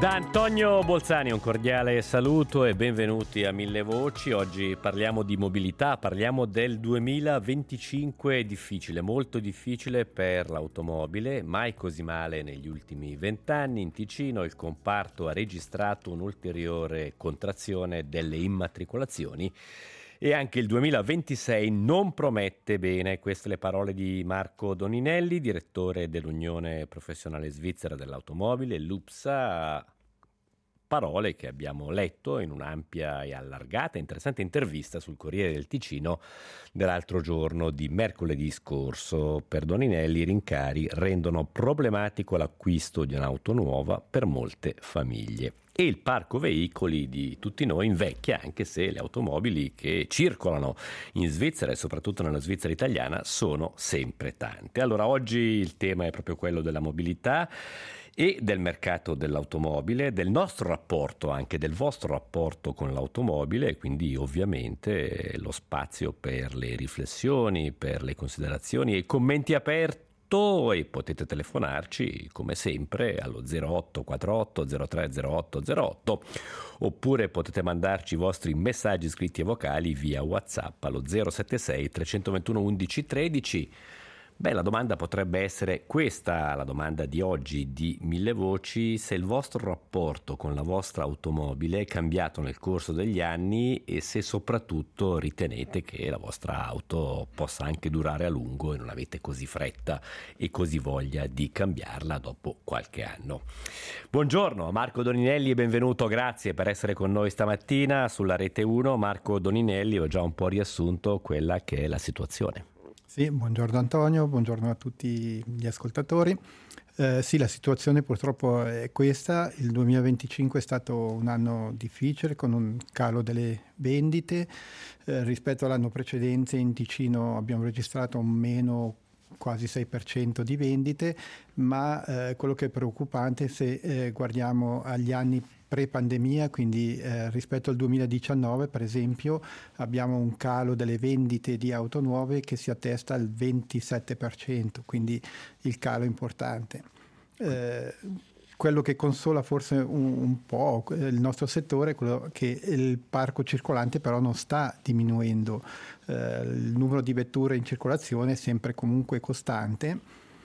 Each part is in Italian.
Da Antonio Bolzani un cordiale saluto e benvenuti a Mille Voci. Oggi parliamo di mobilità, parliamo del 2025 difficile, molto difficile per l'automobile, mai così male negli ultimi 20 anni. In Ticino il comparto ha registrato un'ulteriore contrazione delle immatricolazioni e anche il 2026 non promette bene. Queste le parole di Marco Doninelli, direttore dell'Unione Professionale Svizzera dell'Automobile, l'UPSA, parole che abbiamo letto in un'ampia e allargata, interessante intervista sul Corriere del Ticino dell'altro giorno di mercoledì scorso. Per Doninelli i rincari rendono problematico l'acquisto di un'auto nuova per molte famiglie. E il parco veicoli di tutti noi invecchia, anche se le automobili che circolano in Svizzera e soprattutto nella Svizzera italiana sono sempre tante. Allora oggi il tema è proprio quello della mobilità e del mercato dell'automobile, del nostro rapporto, anche del vostro rapporto con l'automobile, e quindi ovviamente lo spazio per le riflessioni, per le considerazioni e commenti aperti. E potete telefonarci come sempre allo 0848 03 08 08 oppure potete mandarci i vostri messaggi scritti e vocali via WhatsApp allo 076 321 11 13. Beh, la domanda potrebbe essere questa, la domanda di oggi di Mille Voci: se il vostro rapporto con la vostra automobile è cambiato nel corso degli anni e se soprattutto ritenete che la vostra auto possa anche durare a lungo e non avete così fretta e così voglia di cambiarla dopo qualche anno. Buongiorno Marco Doninelli e benvenuto, grazie per essere con noi stamattina sulla Rete 1. Marco Doninelli, ho già un po' riassunto quella che è la situazione. Sì, buongiorno Antonio, buongiorno a tutti gli ascoltatori. Sì, la situazione purtroppo è questa. Il 2025 è stato un anno difficile con un calo delle vendite. Rispetto all'anno precedente in Ticino abbiamo registrato un meno quasi 6% di vendite, ma quello che è preoccupante se guardiamo agli anni pre-pandemia, quindi rispetto al 2019 per esempio abbiamo un calo delle vendite di auto nuove che si attesta al 27%, quindi il calo è importante. Quello che consola forse un po' il nostro settore è quello che il parco circolante però non sta diminuendo, il numero di vetture in circolazione è sempre comunque costante.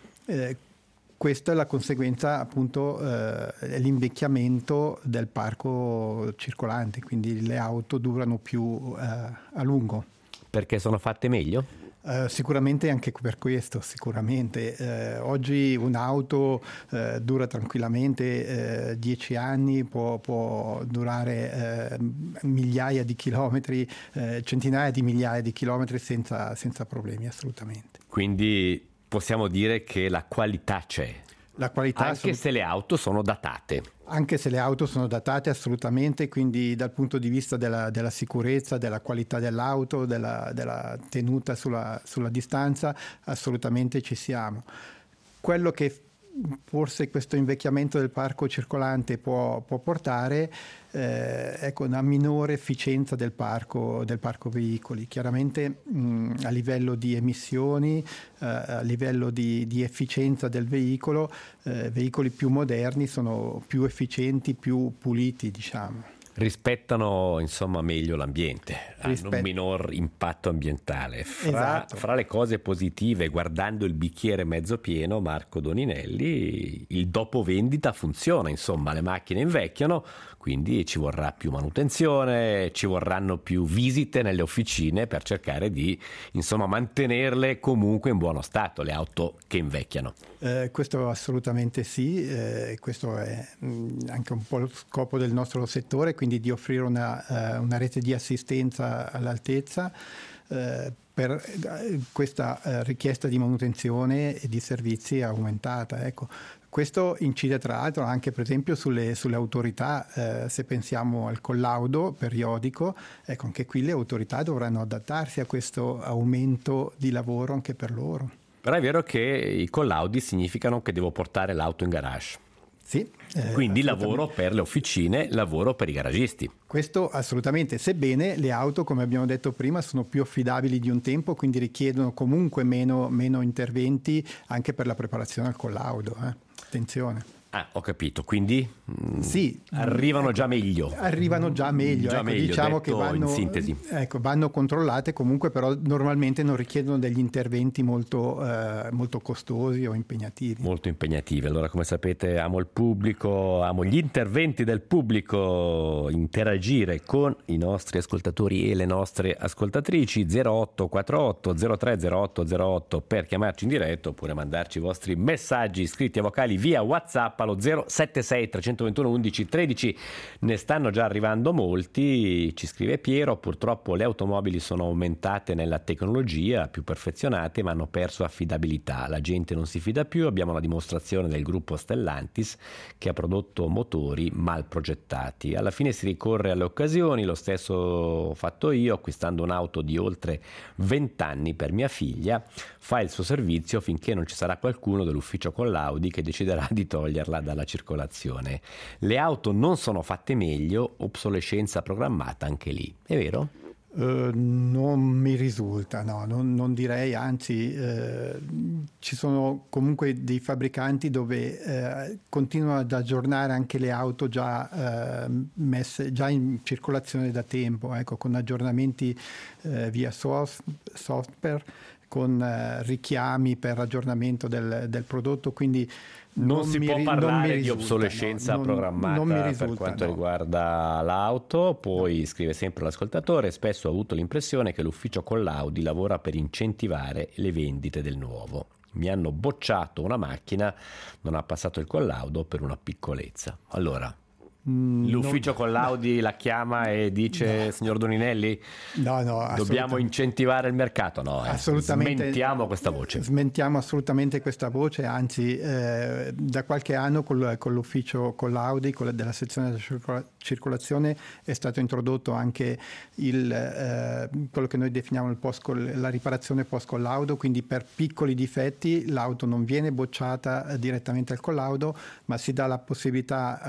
Questa è la conseguenza, appunto, l'invecchiamento del parco circolante, quindi le auto durano più a lungo. Perché sono fatte meglio? Sicuramente anche per questo, sicuramente. Oggi un'auto dura tranquillamente 10 anni, può durare migliaia di chilometri, centinaia di migliaia di chilometri senza problemi, assolutamente. Quindi possiamo dire che la qualità c'è, la qualità anche se le auto sono datate. Anche se le auto sono datate, assolutamente, quindi dal punto di vista della sicurezza, della qualità dell'auto, della tenuta sulla distanza, assolutamente ci siamo. Quello che forse questo invecchiamento del parco circolante può portare ecco, una minore efficienza del parco veicoli. Chiaramente a livello di emissioni, a livello di efficienza del veicolo, veicoli più moderni sono più efficienti, più puliti, diciamo. Rispettano insomma meglio l'ambiente, hanno un minor impatto ambientale. Fra le cose positive, guardando il bicchiere mezzo pieno, Marco Doninelli, il dopo vendita funziona, insomma le macchine invecchiano, quindi ci vorrà più manutenzione, ci vorranno più visite nelle officine per cercare di insomma mantenerle comunque in buono stato, le auto che invecchiano. Questo assolutamente sì, questo è anche un po' lo scopo del nostro settore, quindi di offrire una rete di assistenza all'altezza per questa richiesta di manutenzione e di servizi aumentata. Ecco. Questo incide tra l'altro anche per esempio sulle autorità, se pensiamo al collaudo periodico, ecco, anche qui le autorità dovranno adattarsi a questo aumento di lavoro anche per loro. Però è vero che i collaudi significano che devo portare l'auto in garage. Sì, quindi lavoro per le officine, lavoro per i garagisti. Questo assolutamente, sebbene le auto, come abbiamo detto prima, sono più affidabili di un tempo, quindi richiedono comunque meno interventi anche per la preparazione al collaudo. Attenzione. Ah, ho capito, quindi sì, arrivano già meglio. Arrivano già meglio, Già meglio, diciamo che in sintesi. Vanno controllate comunque, però normalmente non richiedono degli interventi molto costosi o impegnativi. Molto impegnativi. Allora, come sapete, amo il pubblico, amo gli interventi del pubblico, interagire con i nostri ascoltatori e le nostre ascoltatrici. 0848 030808 per chiamarci in diretto, oppure mandarci i vostri messaggi scritti e vocali via WhatsApp allo 076 321 11 13. Ne stanno già arrivando molti. Ci scrive Piero: purtroppo le automobili sono aumentate nella tecnologia, più perfezionate, ma hanno perso affidabilità. La gente non si fida più. Abbiamo la dimostrazione del gruppo Stellantis, che ha prodotto motori mal progettati. Alla fine si ricorre alle occasioni. Lo stesso ho fatto io, acquistando un'auto di oltre 20 anni per mia figlia. Fa il suo servizio finché non ci sarà qualcuno dell'ufficio Collauди che deciderà di toglierla dalla circolazione. Le auto non sono fatte meglio, obsolescenza programmata anche lì, è vero? Non mi risulta, no, non direi, anzi ci sono comunque dei fabbricanti dove continuano ad aggiornare anche le auto già messe già in circolazione da tempo, ecco, con aggiornamenti via software, con richiami per aggiornamento del prodotto, quindi non si può parlare di obsolescenza programmata per quanto riguarda l'auto. Poi scrive sempre l'ascoltatore: spesso ho avuto l'impressione che l'ufficio Collaudi lavora per incentivare le vendite del nuovo. Mi hanno bocciato una macchina, non ha passato il collaudo per una piccolezza. Allora, l'ufficio Collaudi la chiama e dice: no, signor Doninelli, dobbiamo incentivare il mercato. No, assolutamente, smentiamo questa voce. Smentiamo assolutamente questa voce, anzi da qualche anno con l'ufficio Collaudi, della sezione della circolazione, è stato introdotto anche quello che noi definiamo la riparazione post collaudo, quindi per piccoli difetti l'auto non viene bocciata direttamente al collaudo, ma si dà la possibilità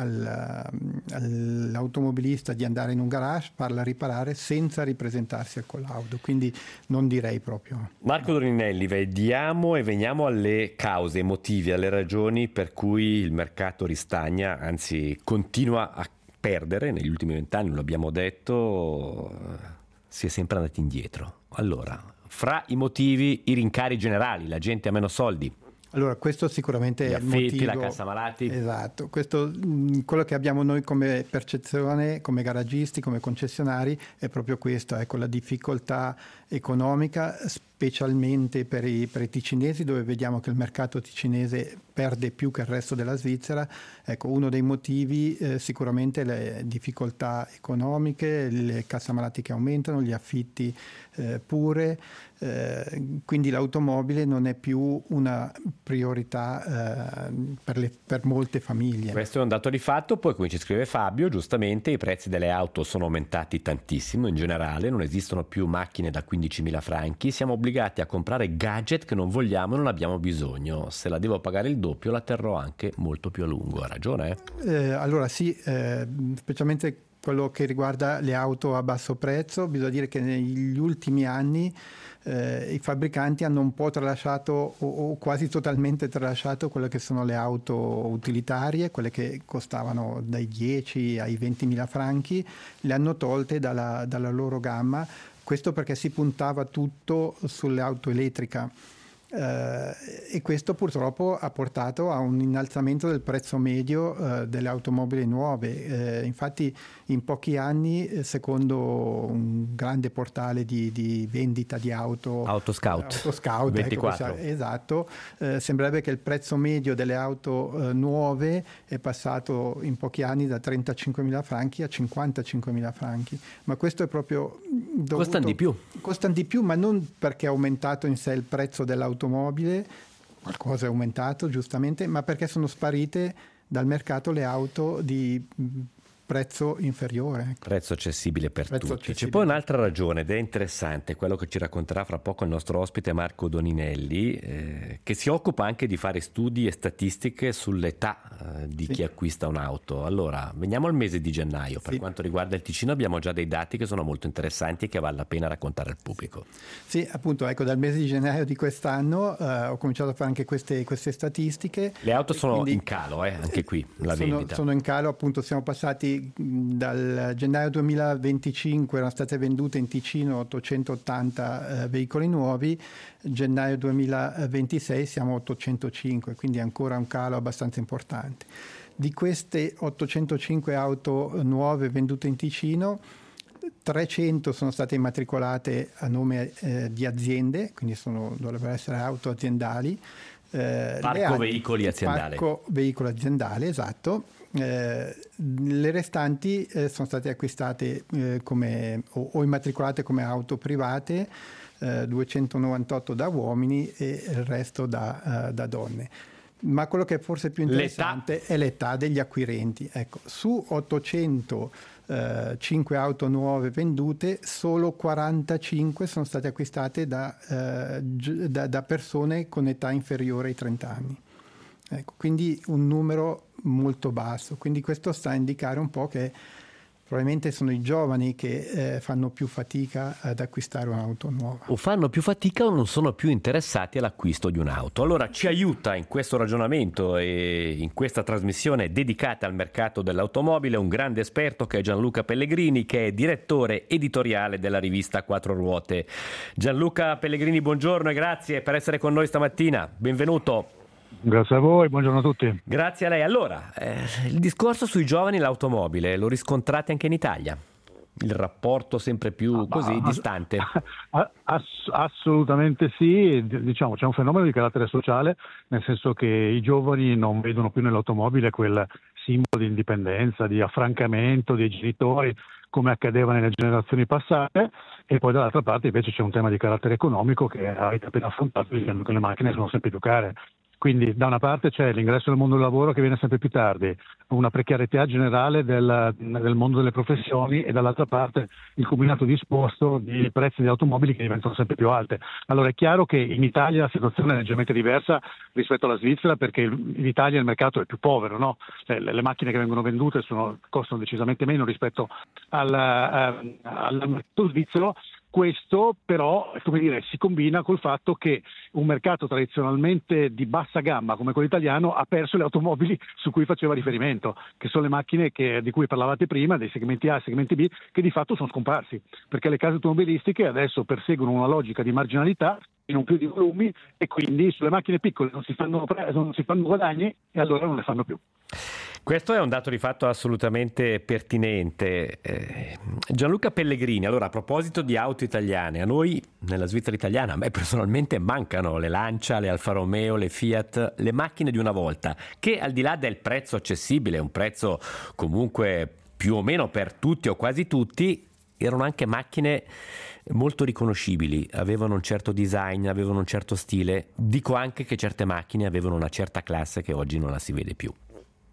all'automobilista di andare in un garage, farla riparare senza ripresentarsi al collaudo, quindi non direi proprio. Marco Doninelli, vediamo e veniamo alle cause, ai motivi, alle ragioni per cui il mercato ristagna, anzi continua a perdere. Negli ultimi 20 anni, lo abbiamo detto, si è sempre andati indietro. Allora, fra i motivi, i rincari generali, la gente ha meno soldi. Allora, questo sicuramente gli è affitti, il motivo, la cassa malati. Esatto, questo, quello che abbiamo noi come percezione, come garagisti, come concessionari, è proprio questo, ecco, la difficoltà economica, specialmente per i ticinesi, dove vediamo che il mercato ticinese perde più che il resto della Svizzera. Ecco, uno dei motivi sicuramente le difficoltà economiche, le cassamalati che aumentano, gli affitti pure, quindi l'automobile non è più una priorità per molte famiglie. Questo è un dato di fatto. Poi, come ci scrive Fabio, giustamente i prezzi delle auto sono aumentati tantissimo in generale, non esistono più macchine da 15.000 franchi, siamo obbligati a comprare gadget che non vogliamo e non abbiamo bisogno. Se la devo pagare il doppio la terrò anche molto più a lungo. Ha ragione? Allora sì, specialmente quello che riguarda le auto a basso prezzo, bisogna dire che negli ultimi anni i fabbricanti hanno un po' tralasciato o quasi totalmente tralasciato quelle che sono le auto utilitarie, quelle che costavano dai 10 ai 20.000 franchi, le hanno tolte dalla loro gamma, questo perché si puntava tutto sull'auto elettrica. E questo purtroppo ha portato a un innalzamento del prezzo medio delle automobili nuove. Infatti in pochi anni, secondo un grande portale di vendita di Autoscout 24, esatto, sembrerebbe che il prezzo medio delle auto nuove è passato in pochi anni da 35.000 franchi a 55.000 franchi, ma questo è proprio dovuto, costano di più, ma non perché è aumentato in sé il prezzo dell'automobile, qualcosa è aumentato giustamente, ma perché sono sparite dal mercato le auto di prezzo inferiore. Prezzo accessibile per Prezzo tutti. C'è accessibile. poi un'altra ragione ed è interessante, quello che ci racconterà fra poco il nostro ospite Marco Doninelli, che si occupa anche di fare studi e statistiche sull'età di chi acquista un'auto. Allora, veniamo al mese di gennaio. Per quanto riguarda il Ticino abbiamo già dei dati che sono molto interessanti e che vale la pena raccontare al pubblico. Sì, appunto, ecco, dal mese di gennaio di quest'anno ho cominciato a fare anche queste statistiche. Le auto sono in calo, anche qui, la vendita. Sono in calo, appunto, siamo passati dal gennaio 2025, erano state vendute in Ticino 880 veicoli nuovi, gennaio 2026 siamo a 805, quindi ancora un calo abbastanza importante. Di queste 805 auto nuove vendute in Ticino, 300 sono state immatricolate a nome di aziende, quindi dovrebbero essere auto aziendali. Parco veicoli aziendale. Parco veicolo aziendale, esatto. Le restanti sono state acquistate o immatricolate come auto private, 298 da uomini e il resto da donne. Ma quello che è forse più interessante è l'età degli acquirenti. Ecco, su 805 auto nuove vendute, solo 45 sono state acquistate da persone con età inferiore ai 30 anni. Ecco, quindi un numero molto basso. Quindi questo sta a indicare un po' che probabilmente sono i giovani che fanno più fatica ad acquistare un'auto nuova. O fanno più fatica o non sono più interessati all'acquisto di un'auto. Allora ci aiuta in questo ragionamento e in questa trasmissione dedicata al mercato dell'automobile un grande esperto che è Gianluca Pellegrini, che è direttore editoriale della rivista Quattro Ruote. Gianluca Pellegrini, buongiorno e grazie per essere con noi stamattina. Benvenuto. Grazie a voi, buongiorno a tutti. Grazie a lei. Allora, il discorso sui giovani e l'automobile lo riscontrate anche in Italia? Il rapporto sempre più distante? Assolutamente sì, diciamo c'è un fenomeno di carattere sociale, nel senso che i giovani non vedono più nell'automobile quel simbolo di indipendenza, di affrancamento dei genitori, come accadeva nelle generazioni passate, e poi dall'altra parte invece c'è un tema di carattere economico che avete appena affrontato, dicendo che le macchine sono sempre più care. Quindi da una parte c'è l'ingresso nel mondo del lavoro che viene sempre più tardi, una precarietà generale del mondo delle professioni, e dall'altra parte il combinato disposto di prezzi delle automobili che diventano sempre più alte. Allora è chiaro che in Italia la situazione è leggermente diversa rispetto alla Svizzera, perché in Italia il mercato è più povero, no? Le macchine che vengono vendute costano decisamente meno rispetto al mercato svizzero. Questo però, si combina col fatto che un mercato tradizionalmente di bassa gamma come quello italiano ha perso le automobili su cui faceva riferimento, che sono le macchine di cui parlavate prima, dei segmenti A e segmenti B, che di fatto sono scomparsi, perché le case automobilistiche adesso perseguono una logica di marginalità e non più di volumi, e quindi sulle macchine piccole non si fanno guadagni e allora non le fanno più. Questo è un dato di fatto assolutamente pertinente. Gianluca Pellegrini, allora a proposito di auto italiane, a noi nella Svizzera italiana, a me personalmente mancano le Lancia, le Alfa Romeo, le Fiat, le macchine di una volta, che al di là del prezzo accessibile, un prezzo comunque più o meno per tutti o quasi tutti, erano anche macchine molto riconoscibili, avevano un certo design, avevano un certo stile. Dico anche che certe macchine avevano una certa classe che oggi non la si vede più.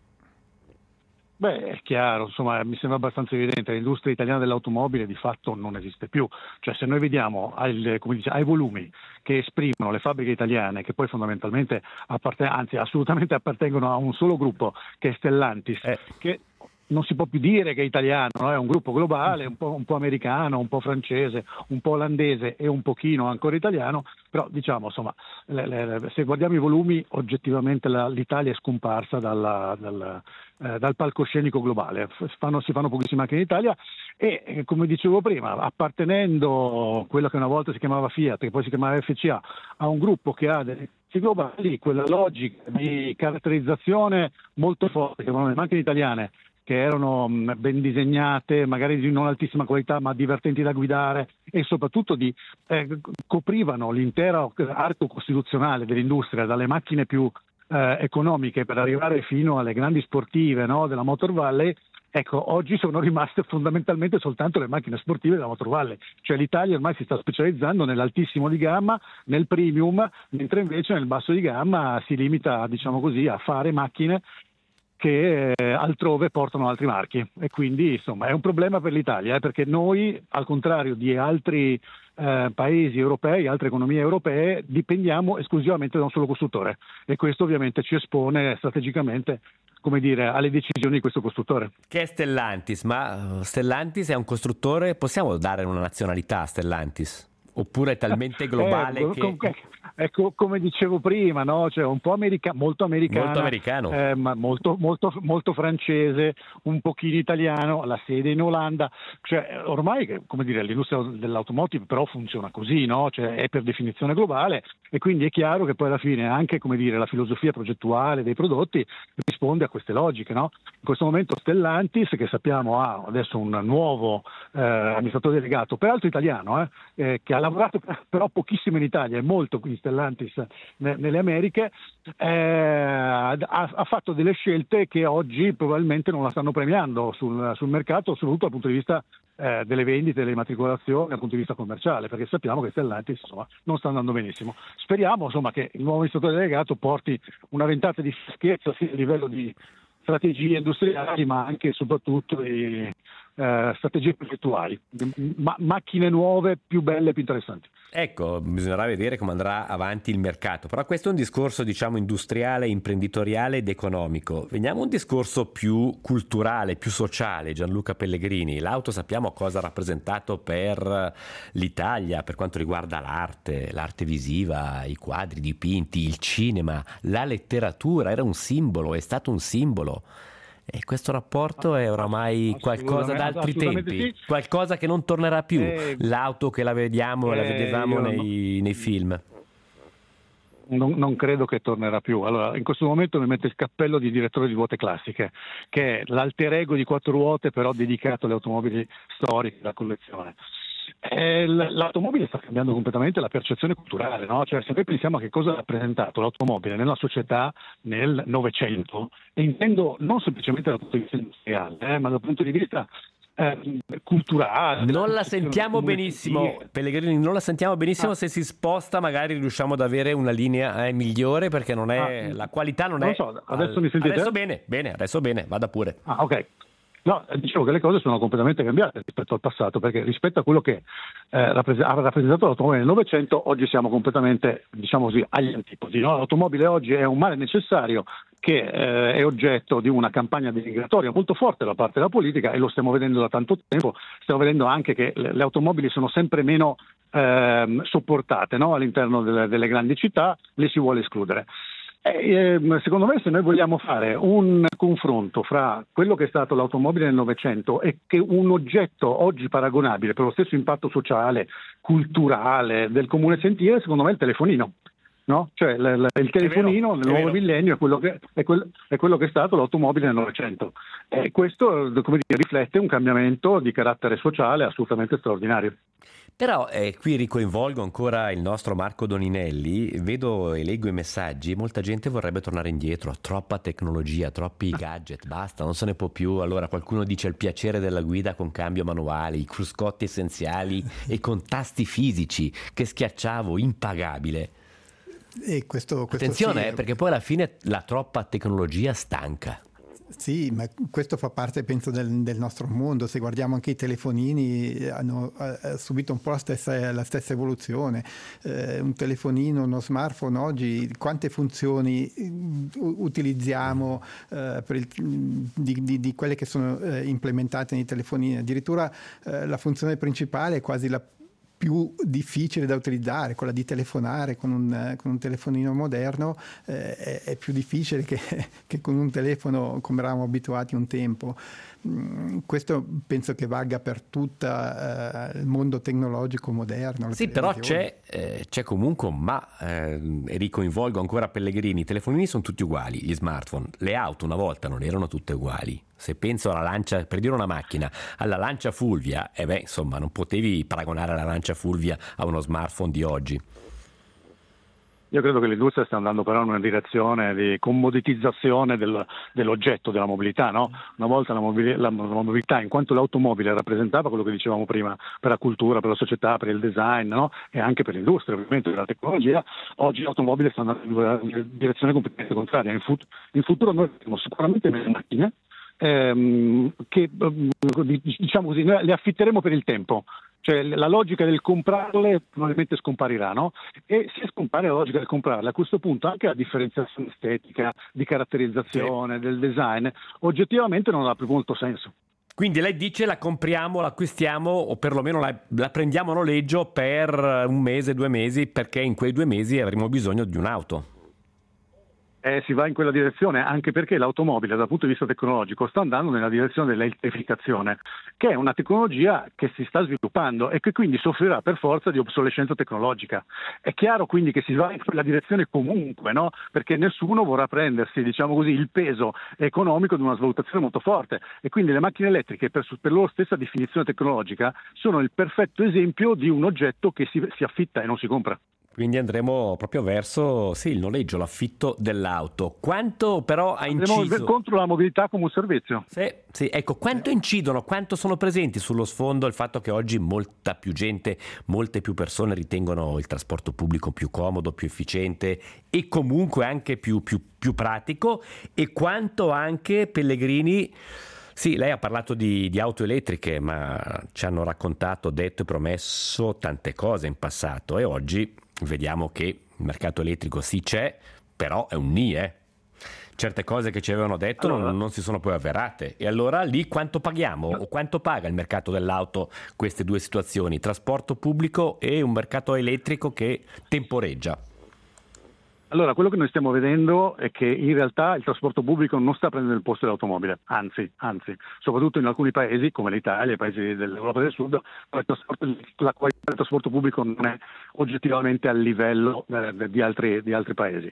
Beh, è chiaro, insomma, mi sembra abbastanza evidente, l'industria italiana dell'automobile di fatto non esiste più. Cioè, se noi vediamo ai volumi che esprimono le fabbriche italiane, che poi fondamentalmente assolutamente appartengono a un solo gruppo, che è Stellantis, che non si può più dire che è italiano, no? È un gruppo globale, un po' americano, un po' francese, un po' olandese e un pochino ancora italiano, però diciamo, insomma, se guardiamo i volumi, oggettivamente l'Italia è scomparsa dal palcoscenico globale. Si fanno pochissime macchine in Italia e, come dicevo prima, appartenendo quello che una volta si chiamava Fiat, che poi si chiamava FCA, a un gruppo che ha dei globali, quella logica di caratterizzazione molto forte che avevano le macchine italiane, che erano ben disegnate, magari di non altissima qualità, ma divertenti da guidare, e soprattutto coprivano l'intero arco costituzionale dell'industria, dalle macchine più economiche per arrivare fino alle grandi sportive, no, della Motor Valley. Ecco, oggi sono rimaste fondamentalmente soltanto le macchine sportive della Motor Valley, cioè l'Italia ormai si sta specializzando nell'altissimo di gamma, nel premium, mentre invece nel basso di gamma si limita, diciamo così, a fare macchine che altrove portano altri marchi, e quindi insomma è un problema per l'Italia, perché noi, al contrario di altri paesi europei, altre economie europee, dipendiamo esclusivamente da un solo costruttore, e questo ovviamente ci espone strategicamente, come dire, alle decisioni di questo costruttore. Che è Stellantis, ma Stellantis è un costruttore, possiamo dare una nazionalità a Stellantis? Oppure è talmente globale che... Ecco, come dicevo prima, no? Cioè un po' molto americano, ma molto francese, un pochino italiano, la sede in Olanda. Cioè, ormai, come dire, l'industria dell'automotive però funziona così, no? Cioè, è per definizione globale, e quindi è chiaro che poi alla fine anche, come dire, la filosofia progettuale dei prodotti risponde a queste logiche, no? In questo momento Stellantis, che sappiamo ha adesso un nuovo amministratore delegato, peraltro italiano, che ha lavorato però pochissimo in Italia e molto in Stellantis nelle Americhe, ha fatto delle scelte che oggi probabilmente non la stanno premiando sul mercato, soprattutto dal punto di vista delle vendite, delle immatricolazioni, dal punto di vista commerciale, perché sappiamo che Stellantis insomma non sta andando benissimo. Speriamo insomma che il nuovo amministratore delegato porti una ventata di freschezza sia a livello di strategie industriali, ma anche e soprattutto di strategie progettuali, macchine nuove, più belle, più interessanti. Ecco, bisognerà vedere come andrà avanti il mercato, però questo è un discorso, diciamo, industriale, imprenditoriale ed economico. Veniamo a un discorso più culturale, più sociale. Gianluca Pellegrini, l'auto sappiamo cosa ha rappresentato per l'Italia per quanto riguarda l'arte visiva, i quadri dipinti, il cinema, la letteratura, era un simbolo, è stato un simbolo. E questo rapporto è oramai qualcosa d'altri tempi, sì. Qualcosa che non tornerà più, l'auto che la vediamo e la vedevamo nei film. Non credo che tornerà più. Allora, in questo momento mi mette il cappello di direttore di ruote classiche, che è l'alter ego di quattro ruote, però dedicato alle automobili storiche da collezione. L'automobile sta cambiando completamente la percezione culturale, no? Cioè, se noi pensiamo a che cosa ha rappresentato l'automobile nella società nel Novecento, e intendo non semplicemente dal punto di vista industriale, ma dal punto di vista culturale. Non la sentiamo benissimo, Pellegrini, non la sentiamo benissimo. Se si sposta magari riusciamo ad avere una linea migliore, perché non è la qualità non è. So, adesso mi sentite? Adesso bene, vada pure. Ok. No, dicevo che le cose sono completamente cambiate rispetto al passato, perché rispetto a quello che ha rappresentato l'automobile nel Novecento, oggi siamo completamente, diciamo così, agli antipodi, no? L'automobile oggi è un male necessario che è oggetto di una campagna denigratoria molto forte da parte della politica, e lo stiamo vedendo da tanto tempo. Stiamo vedendo anche che le automobili sono sempre meno sopportate, no? All'interno delle grandi città, le si vuole escludere. Secondo me, se noi vogliamo fare un confronto fra quello che è stato l'automobile nel Novecento e che un oggetto oggi paragonabile per lo stesso impatto sociale, culturale, del comune sentire, secondo me è il telefonino. No? Cioè il telefonino nel nuovo millennio è quello che è stato l'automobile nel Novecento, e questo, come dire, riflette un cambiamento di carattere sociale assolutamente straordinario. Però qui ricoinvolgo ancora il nostro Marco Doninelli, vedo e leggo i messaggi, molta gente vorrebbe tornare indietro, troppa tecnologia, troppi gadget, basta, non se ne può più. Allora qualcuno dice il piacere della guida con cambio manuale, i cruscotti essenziali e con tasti fisici che schiacciavo, impagabile. E questo attenzione, sì, perché poi alla fine la troppa tecnologia stanca. Sì, ma questo fa parte, penso, del nostro mondo. Se guardiamo anche i telefonini, hanno subito un po' la stessa evoluzione. Un telefonino, uno smartphone oggi, quante funzioni utilizziamo di quelle che sono implementate nei telefonini? Addirittura la funzione principale è quasi la più difficile da utilizzare, quella di telefonare con un telefonino moderno, è più difficile che con un telefono come eravamo abituati un tempo. Questo penso che valga per tutto il mondo tecnologico moderno. Sì, però c'è comunque e ricoinvolgo ancora Pellegrini, i telefonini sono tutti uguali, gli smartphone, le auto una volta non erano tutte uguali. Se penso alla Lancia, per dire una macchina, alla Lancia Fulvia, insomma non potevi paragonare la Lancia Fulvia a uno smartphone di oggi. Io credo che l'industria stia andando però in una direzione di commoditizzazione dell'oggetto della mobilità, no? Una volta la mobilità, in quanto l'automobile rappresentava quello che dicevamo prima, per la cultura, per la società, per il design, no? E anche per l'industria, ovviamente, per la tecnologia, oggi l'automobile sta andando in una direzione completamente contraria. In futuro noi avremo sicuramente meno macchine, che diciamo così, noi le affitteremo per il tempo. Cioè la logica del comprarle probabilmente scomparirà, no? E se scompare la logica del comprarle, a questo punto anche la differenziazione estetica, di caratterizzazione, del design, oggettivamente non ha più molto senso. Quindi lei dice la compriamo, l'acquistiamo o perlomeno la prendiamo a noleggio per un mese, 2 mesi, perché in quei 2 mesi avremo bisogno di un'auto. Si va in quella direzione, anche perché l'automobile dal punto di vista tecnologico sta andando nella direzione dell'elettrificazione, che è una tecnologia che si sta sviluppando e che quindi soffrirà per forza di obsolescenza tecnologica. È chiaro quindi che si va in quella direzione comunque, no? Perché nessuno vorrà prendersi, diciamo così, il peso economico di una svalutazione molto forte, e quindi le macchine elettriche per loro stessa definizione tecnologica sono il perfetto esempio di un oggetto che si affitta e non si compra. Quindi andremo proprio verso, sì, il noleggio, l'affitto dell'auto. Quanto però ha Andremo inciso? contro la mobilità come un servizio. Sì, ecco, quanto incidono, quanto sono presenti sullo sfondo il fatto che oggi molta più gente, molte più persone ritengono il trasporto pubblico più comodo, più efficiente e comunque anche più pratico, e quanto anche Pellegrini. Sì, lei ha parlato di auto elettriche, ma ci hanno raccontato, detto e promesso tante cose in passato, e oggi vediamo che il mercato elettrico sì c'è, però è un nì. Certe cose che ci avevano detto non si sono poi avverate. E allora lì quanto paghiamo o quanto paga il mercato dell'auto queste due situazioni, trasporto pubblico e un mercato elettrico che temporeggia? Allora, quello che noi stiamo vedendo è che in realtà il trasporto pubblico non sta prendendo il posto dell'automobile, anzi, soprattutto in alcuni paesi come l'Italia, i paesi dell'Europa del Sud, la qualità del trasporto pubblico non è oggettivamente al livello di altri paesi.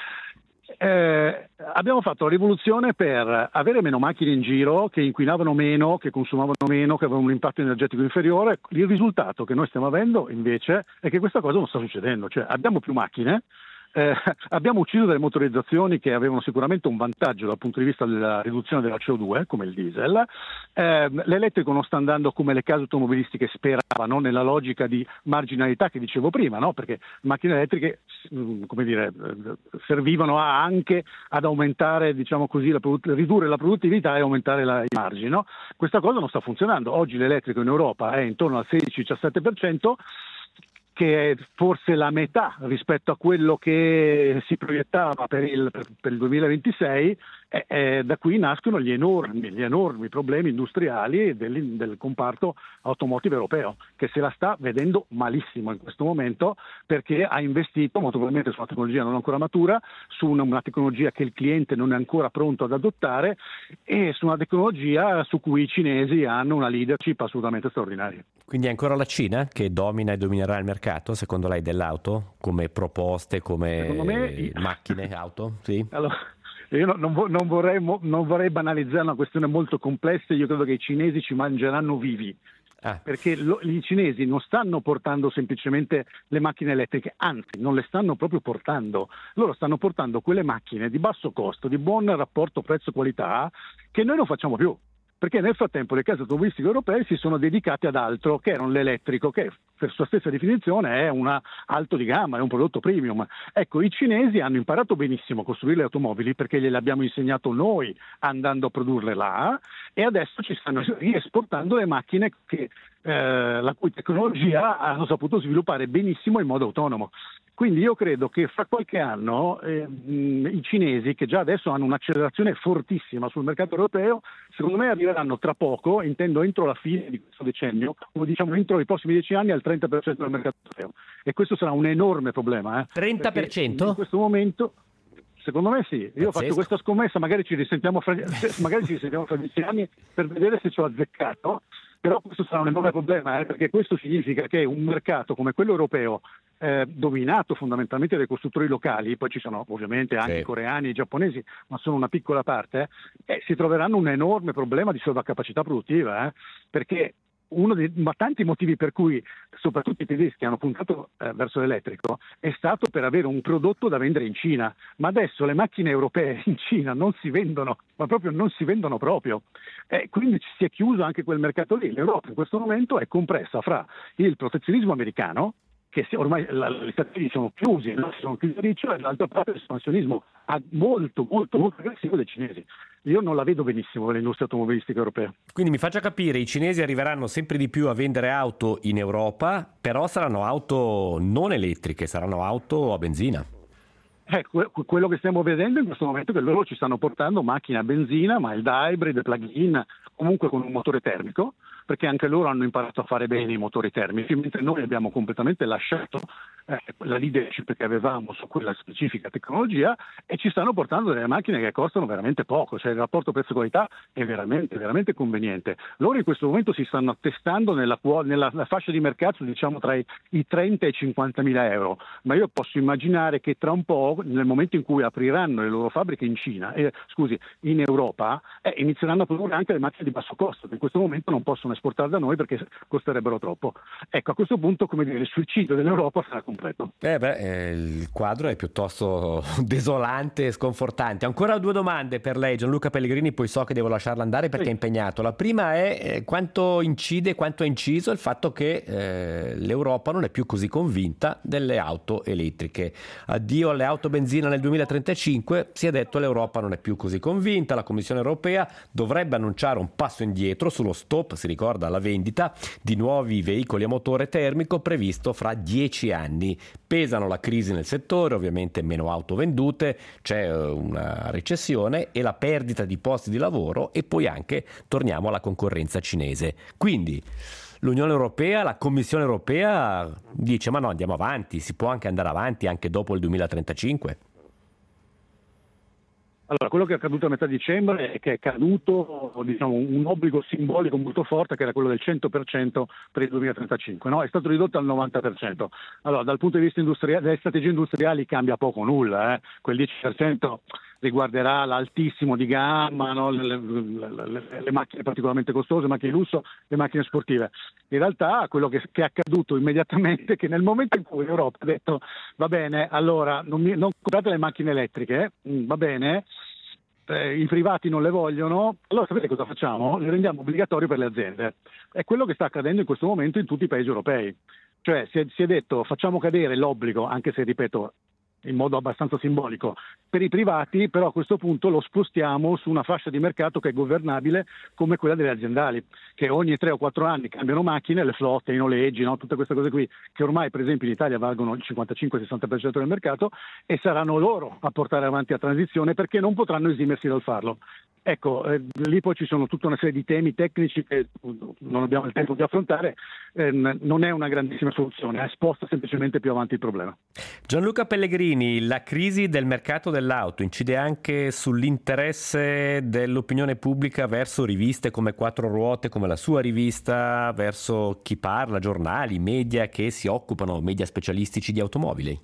Abbiamo fatto la rivoluzione per avere meno macchine in giro, che inquinavano meno, che consumavano meno, che avevano un impatto energetico inferiore. Il risultato che noi stiamo avendo invece è che questa cosa non sta succedendo, cioè abbiamo più macchine. Abbiamo ucciso delle motorizzazioni che avevano sicuramente un vantaggio dal punto di vista della riduzione della CO2, come il diesel. L'elettrico non sta andando come le case automobilistiche speravano, nella logica di marginalità che dicevo prima, no? Perché macchine elettriche, servivano anche ad aumentare, diciamo così, ridurre la produttività e aumentare i margini, no? Questa cosa non sta funzionando. Oggi l'elettrico in Europa è intorno al 16-17%, che è forse la metà rispetto a quello che si proiettava per il 2026, da qui nascono gli enormi problemi industriali del comparto automotive europeo, che se la sta vedendo malissimo in questo momento, perché ha investito molto probabilmente su una tecnologia non ancora matura, su una tecnologia che il cliente non è ancora pronto ad adottare, e su una tecnologia su cui i cinesi hanno una leadership assolutamente straordinaria. Quindi è ancora la Cina che domina e dominerà il mercato, secondo lei, dell'auto? Come proposte, come macchine, auto? Sì. Allora, io non vorrei banalizzare una questione molto complessa. Io credo che i cinesi ci mangeranno vivi. Perché i cinesi non stanno portando semplicemente le macchine elettriche, anzi non le stanno proprio portando. Loro stanno portando quelle macchine di basso costo, di buon rapporto prezzo-qualità, che noi non facciamo più. Perché nel frattempo le case automobilistiche europee si sono dedicate ad altro, che era l'elettrico, che per sua stessa definizione è un alto di gamma, è un prodotto premium. Ecco, i cinesi hanno imparato benissimo a costruire le automobili perché gliele abbiamo insegnato noi andando a produrle là, e adesso ci stanno riesportando le macchine la cui tecnologia hanno saputo sviluppare benissimo in modo autonomo. Quindi io credo che fra qualche anno i cinesi, che già adesso hanno un'accelerazione fortissima sul mercato europeo, secondo me arriveranno tra poco, intendo entro la fine di questo decennio, o diciamo entro i prossimi 10 anni, al 30% del mercato europeo. E questo sarà un enorme problema. 30%? In questo momento, secondo me sì. Io faccio questa scommessa, magari ci risentiamo fra 10 anni per vedere se ci ho azzeccato. Però questo sarà un enorme problema, perché questo significa che un mercato come quello europeo, dominato fondamentalmente dai costruttori locali, poi ci sono ovviamente anche i coreani e i giapponesi, ma sono una piccola parte, si troveranno un enorme problema di sovraccapacità produttiva, perché ma tanti motivi per cui soprattutto i tedeschi hanno puntato verso l'elettrico è stato per avere un prodotto da vendere in Cina, ma adesso le macchine europee in Cina non si vendono, ma proprio non si vendono proprio, quindi si è chiuso anche quel mercato lì. L'Europa in questo momento è compressa fra il protezionismo americano, che ormai gli Stati Uniti sono chiusi, non sono chiusi a riccio, e dall'altra parte l'espansionismo molto aggressivo dei cinesi. Io non la vedo benissimo l'industria automobilistica europea. Quindi mi faccia capire, i cinesi arriveranno sempre di più a vendere auto in Europa, però saranno auto non elettriche, saranno auto a benzina. Quello che stiamo vedendo in questo momento è che loro ci stanno portando macchine a benzina, mild hybrid, plug-in, comunque con un motore termico, perché anche loro hanno imparato a fare bene i motori termici, mentre noi abbiamo completamente lasciato la leadership che avevamo su quella specifica tecnologia, e ci stanno portando delle macchine che costano veramente poco, cioè il rapporto prezzo-qualità è veramente conveniente. Loro in questo momento si stanno attestando nella fascia di mercato, diciamo tra i 30 e i 50 mila euro, ma io posso immaginare che tra un po', nel momento in cui apriranno le loro fabbriche in Europa, inizieranno a produrre anche le macchine di basso costo, che in questo momento non possono esportare da noi perché costerebbero troppo. Ecco, a questo punto, come dire, il suicidio dell'Europa sarà completo. Il quadro è piuttosto desolante e sconfortante. Ancora due domande per lei, Gianluca Pellegrini, poi so che devo lasciarla andare perché è impegnato. La prima è quanto ha inciso il fatto che l'Europa non è più così convinta delle auto elettriche. Addio alle auto benzina nel 2035, si è detto l'Europa non è più così convinta, la Commissione europea dovrebbe annunciare un passo indietro sullo stop, si ricorda, alla vendita di nuovi veicoli a motore termico previsto fra 10 anni. Pesano la crisi nel settore, ovviamente meno auto vendute, c'è una recessione e la perdita di posti di lavoro, e poi anche torniamo alla concorrenza cinese. Quindi l'Unione Europea, la Commissione Europea dice ma no, andiamo avanti, si può anche andare avanti anche dopo il 2035. Allora, quello che è accaduto a metà dicembre è che è caduto, diciamo, un obbligo simbolico molto forte, che era quello del 100% per il 2035, no? È stato ridotto al 90%. Allora, dal punto di vista industriale, delle strategie industriali cambia poco o nulla, Quel 10% riguarderà l'altissimo di gamma, no? le macchine particolarmente costose, le macchine di lusso, le macchine sportive. In realtà quello che è accaduto immediatamente è che nel momento in cui l'Europa ha detto va bene, allora non comprate le macchine elettriche, va bene, i privati non le vogliono, allora sapete cosa facciamo? Le rendiamo obbligatorie per le aziende. È quello che sta accadendo in questo momento in tutti i paesi europei. Cioè si è detto facciamo cadere l'obbligo, anche se ripeto in modo abbastanza simbolico, per i privati, però a questo punto lo spostiamo su una fascia di mercato che è governabile come quella delle aziendali, che ogni 3 o 4 anni cambiano macchine, le flotte, i noleggi, no? Tutte queste cose qui, che ormai per esempio in Italia valgono il 55-60% del mercato, e saranno loro a portare avanti la transizione perché non potranno esimersi dal farlo. Ecco, lì poi ci sono tutta una serie di temi tecnici che non abbiamo il tempo di affrontare, non è una grandissima soluzione, sposta semplicemente più avanti il problema. Gianluca Pellegrini, la crisi del mercato dell'auto incide anche sull'interesse dell'opinione pubblica verso riviste come Quattro Ruote, come la sua rivista, verso chi parla, giornali, media che si occupano, media specialistici di automobili?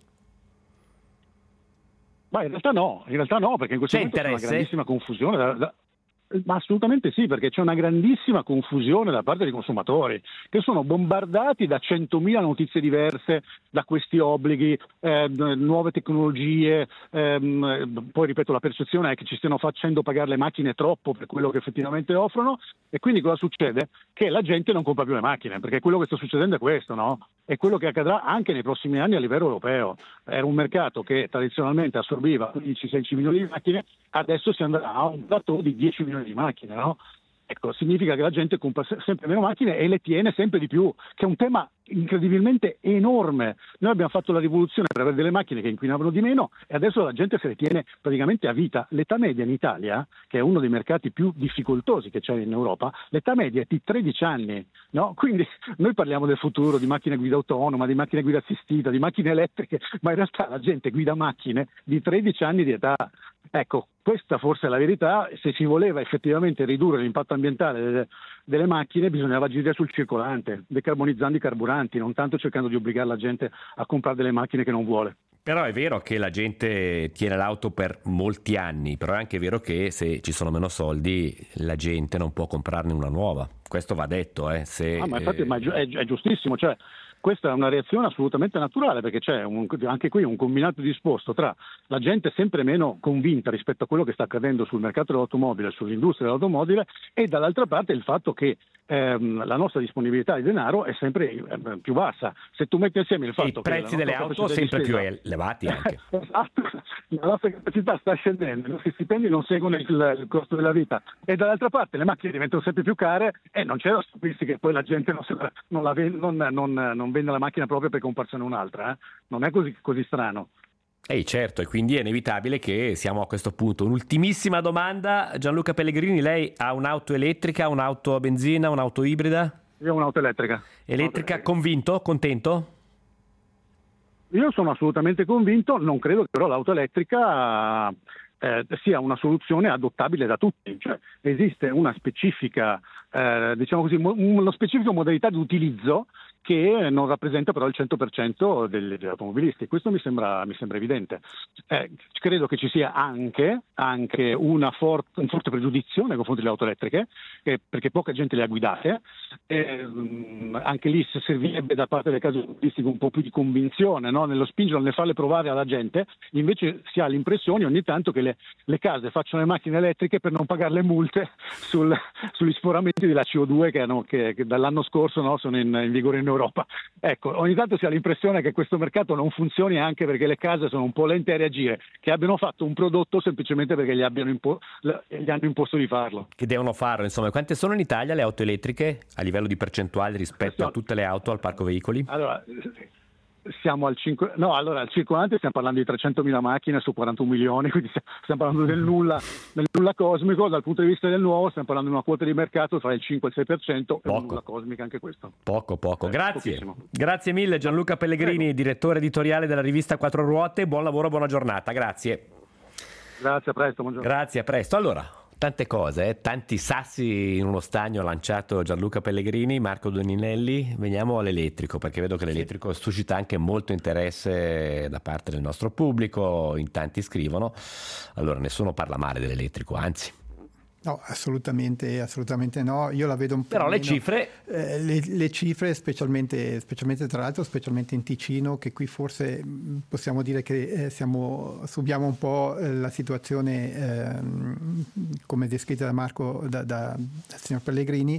Ma in realtà no, perché in questo momento c'è una grandissima confusione. Ma assolutamente sì, perché c'è una grandissima confusione da parte dei consumatori, che sono bombardati da 100.000 notizie diverse, da questi obblighi, nuove tecnologie, poi ripeto, la percezione è che ci stiano facendo pagare le macchine troppo per quello che effettivamente offrono, e quindi cosa succede? Che la gente non compra più le macchine, perché quello che sta succedendo è questo, no? È quello che accadrà anche nei prossimi anni a livello europeo. Era un mercato che tradizionalmente assorbiva 15-16 milioni di macchine, adesso si andrà a un plateau di 10 milioni di macchine, no? Ecco, significa che la gente compra sempre meno macchine e le tiene sempre di più, che è un tema incredibilmente enorme. Noi abbiamo fatto la rivoluzione per avere delle macchine che inquinavano di meno, e adesso la gente se le tiene praticamente a vita. L'età media in Italia, che è uno dei mercati più difficoltosi che c'è in Europa, l'età media è di 13 anni, no? Quindi noi parliamo del futuro, di macchine guida autonoma, di macchine guida assistita, di macchine elettriche, ma in realtà la gente guida macchine di 13 anni di età. Ecco, questa forse è la verità. Se si voleva effettivamente ridurre l'impatto ambientale delle macchine, bisognava agire sul circolante, decarbonizzando i carburanti, non tanto cercando di obbligare la gente a comprare delle macchine che non vuole. Però è vero che la gente tiene l'auto per molti anni, però è anche vero che se ci sono meno soldi la gente non può comprarne una nuova. Questo va detto, Ma infatti è giustissimo, cioè questa è una reazione assolutamente naturale, perché c'è anche qui un combinato disposto tra la gente sempre meno convinta rispetto a quello che sta accadendo sul mercato dell'automobile, sull'industria dell'automobile, e dall'altra parte il fatto che la nostra disponibilità di denaro è sempre più bassa. Se tu metti insieme il fatto i prezzi delle auto sempre più elevati anche. Esatto, la nostra capacità sta scendendo, i nostri stipendi non seguono il costo della vita, e dall'altra parte le macchine diventano sempre più care e non c'è da stupirsi che poi la gente non vende la macchina proprio per comparsene un'altra, non è così strano. Certo, e quindi è inevitabile che siamo a questo punto. Un'ultimissima domanda, Gianluca Pellegrini, lei ha un'auto elettrica, un'auto a benzina, un'auto ibrida? Io ho un'auto elettrica. Elettrica, convinto? Contento? Io sono assolutamente convinto, non credo che però l'auto elettrica sia una soluzione adottabile da tutti, cioè esiste una specifica, diciamo così, una specifica modalità di utilizzo che non rappresenta però il 100% degli automobilisti. Questo mi sembra evidente. Credo che ci sia anche un forte pregiudizio nei confronti delle auto elettriche, perché poca gente le ha guidate. Anche lì servirebbe da parte delle case automobilistiche un po' più di convinzione, no? Nello spingerlo, nel farle provare alla gente. Invece si ha l'impressione ogni tanto che le case facciano le macchine elettriche per non pagare le multe sugli sforamenti della CO2 che dall'anno scorso, no, sono in vigore in Europa. Ecco, ogni tanto si ha l'impressione che questo mercato non funzioni anche perché le case sono un po' lente a reagire, che abbiano fatto un prodotto semplicemente perché gli hanno imposto di farlo. Che devono farlo, insomma. Quante sono in Italia le auto elettriche a livello di percentuale rispetto a tutte le auto al parco veicoli? Allora, siamo al circolante stiamo parlando di 300.000 macchine su 41 milioni, quindi stiamo parlando del nulla cosmico. Dal punto di vista del nuovo stiamo parlando di una quota di mercato tra il 5 e il 6%, è nulla cosmica anche questo. Poco. Grazie mille Gianluca Pellegrini, direttore editoriale della rivista Quattro Ruote, buon lavoro, buona giornata, grazie. Grazie, a presto, buongiorno. Grazie, a presto. Allora, tante cose, tanti sassi in uno stagno ha lanciato Gianluca Pellegrini. Marco Doninelli, veniamo all'elettrico, perché vedo che l'elettrico suscita anche molto interesse da parte del nostro pubblico, in tanti scrivono. Allora, nessuno parla male dell'elettrico, anzi. No, assolutamente no. Io la vedo un po'. Però meno, le cifre? Le cifre, specialmente tra l'altro, specialmente in Ticino, che qui forse possiamo dire che subiamo un po' la situazione come descritta da Marco, dal signor Pellegrini.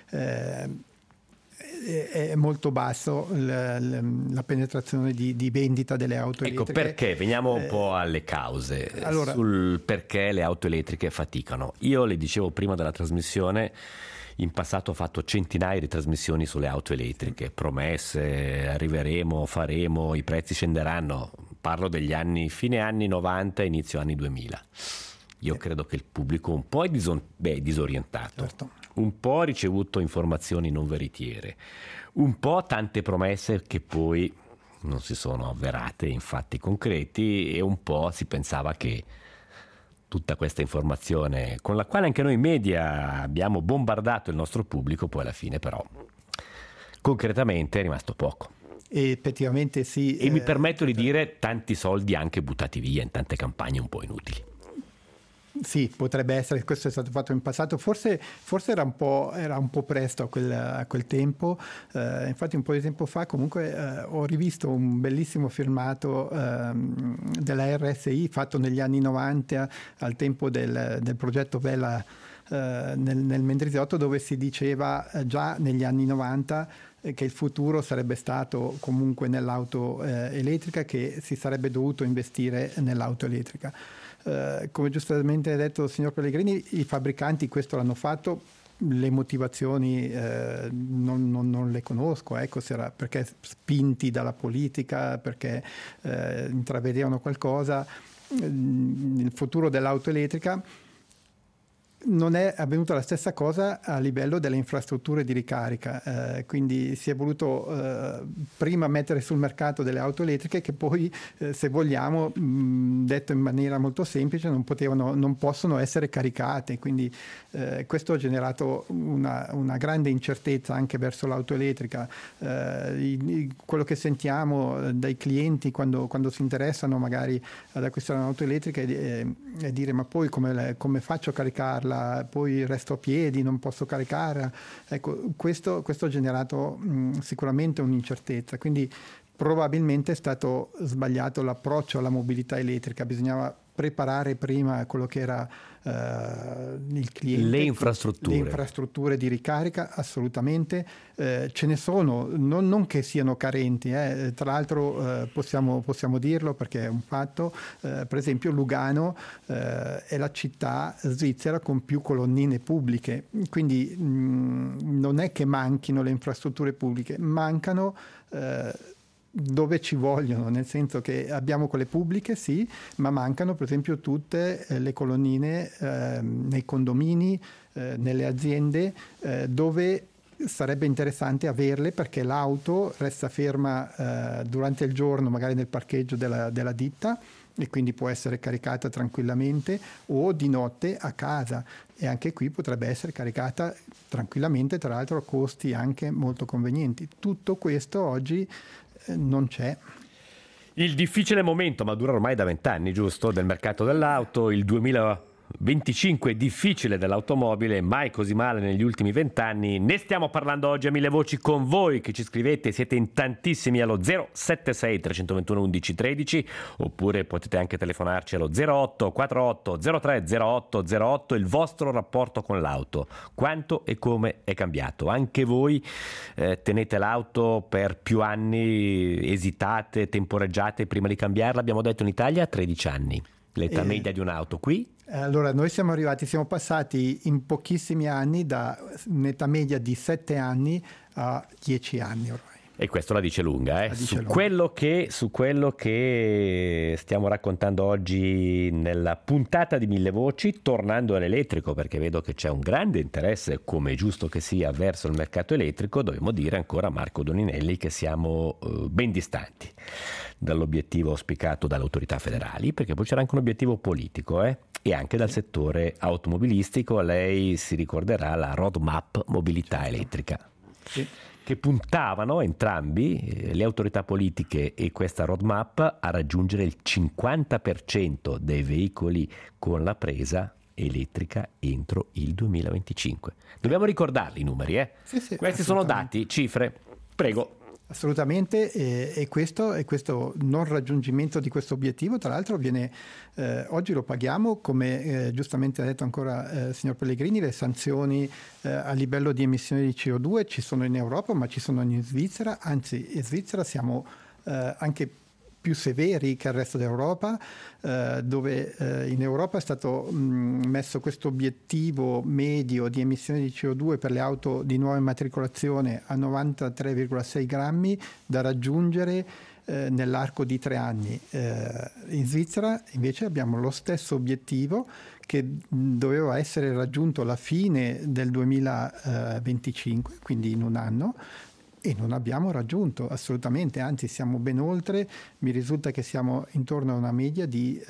È molto basso la penetrazione di vendita delle auto elettriche. Ecco perché, veniamo un po' alle cause, sul perché le auto elettriche faticano. Io le dicevo prima della trasmissione, in passato ho fatto centinaia di trasmissioni sulle auto elettriche, promesse, arriveremo, faremo, i prezzi scenderanno. Parlo degli anni, fine anni 90, inizio anni 2000. Io credo che il pubblico un po' è disorientato. Certo. Un po' ha ricevuto informazioni non veritiere, un po' tante promesse che poi non si sono avverate in fatti concreti, e un po' si pensava che tutta questa informazione con la quale anche noi media abbiamo bombardato il nostro pubblico, poi alla fine però concretamente è rimasto poco. E effettivamente sì. E mi permetto di dire tanti soldi anche buttati via in tante campagne un po' inutili. Sì, potrebbe essere, questo è stato fatto in passato, forse era un po' presto a quel tempo. Infatti un po' di tempo fa comunque ho rivisto un bellissimo filmato della RSI fatto negli anni 90 al tempo del progetto Vela nel Mendrisiotto, dove si diceva già negli anni 90 che il futuro sarebbe stato comunque nell'auto elettrica, che si sarebbe dovuto investire nell'auto elettrica. Come giustamente ha detto il signor Pellegrini, i fabbricanti questo l'hanno fatto, le motivazioni non le conosco, ecco, se era perché spinti dalla politica, perché intravedevano qualcosa. Il futuro dell'auto elettrica Non è avvenuta la stessa cosa a livello delle infrastrutture di ricarica, quindi si è voluto prima mettere sul mercato delle auto elettriche che poi, se vogliamo, detto in maniera molto semplice, non possono essere caricate, quindi questo ha generato una grande incertezza anche verso l'auto elettrica. Quello che sentiamo dai clienti quando si interessano magari ad acquistare un'auto elettrica è dire: ma poi come faccio a caricarla? Poi resto a piedi, non posso caricarla. Ecco, questo ha generato sicuramente un'incertezza, quindi probabilmente è stato sbagliato l'approccio alla mobilità elettrica. Bisognava preparare prima quello che era il cliente, le infrastrutture di ricarica. Assolutamente, ce ne sono, non che siano carenti, tra l'altro possiamo dirlo perché è un fatto. Per esempio Lugano è la città svizzera con più colonnine pubbliche, quindi non è che manchino le infrastrutture pubbliche, mancano dove ci vogliono, nel senso che abbiamo quelle pubbliche, sì, ma mancano per esempio tutte le colonnine nei condomini, nelle aziende, dove sarebbe interessante averle, perché l'auto resta ferma durante il giorno magari nel parcheggio della ditta e quindi può essere caricata tranquillamente, o di notte a casa, e anche qui potrebbe essere caricata tranquillamente, tra l'altro a costi anche molto convenienti. Tutto questo oggi non c'è. Il difficile momento, ma dura ormai da 20 anni, giusto, del mercato dell'auto, il 2025 difficile dell'automobile, mai così male negli ultimi 20 anni. Ne stiamo parlando oggi a Mille Voci con voi che ci scrivete, siete in tantissimi allo 076 321 11 13, oppure potete anche telefonarci allo 08 48 03 08 08. Il vostro rapporto con l'auto, quanto e come è cambiato? Anche voi tenete l'auto per più anni, esitate, temporeggiate prima di cambiarla? Abbiamo detto in Italia 13 anni, l'età media di un'auto. Qui? Allora, noi siamo passati in pochissimi anni da un'età media di 7 anni a 10 anni ormai. E questo la dice lunga, lunga. Su quello che stiamo raccontando oggi nella puntata di Mille Voci, tornando all'elettrico, perché vedo che c'è un grande interesse, come è giusto che sia, verso il mercato elettrico. Dobbiamo dire ancora a Marco Doninelli che siamo ben distanti dall'obiettivo auspicato dalle autorità federali, perché poi c'era anche un obiettivo politico, e anche dal settore automobilistico. Lei si ricorderà la roadmap mobilità elettrica. Sì. Che puntavano entrambi, le autorità politiche e questa roadmap, a raggiungere il 50% dei veicoli con la presa elettrica entro il 2025. Dobbiamo ricordarli i numeri, Sì, questi sono dati, cifre, prego. Assolutamente, e questo non raggiungimento di questo obiettivo, tra l'altro, oggi lo paghiamo, come giustamente ha detto ancora signor Pellegrini. Le sanzioni a livello di emissioni di CO2 ci sono in Europa, ma ci sono in Svizzera, anzi in Svizzera siamo anche più severi che il resto d'Europa, dove in Europa è stato messo questo obiettivo medio di emissioni di CO2 per le auto di nuova immatricolazione a 93,6 grammi da raggiungere nell'arco di 3 anni. In Svizzera invece abbiamo lo stesso obiettivo, che doveva essere raggiunto alla fine del 2025, quindi in un anno, e non abbiamo raggiunto assolutamente, anzi siamo ben oltre. Mi risulta che siamo intorno a una media di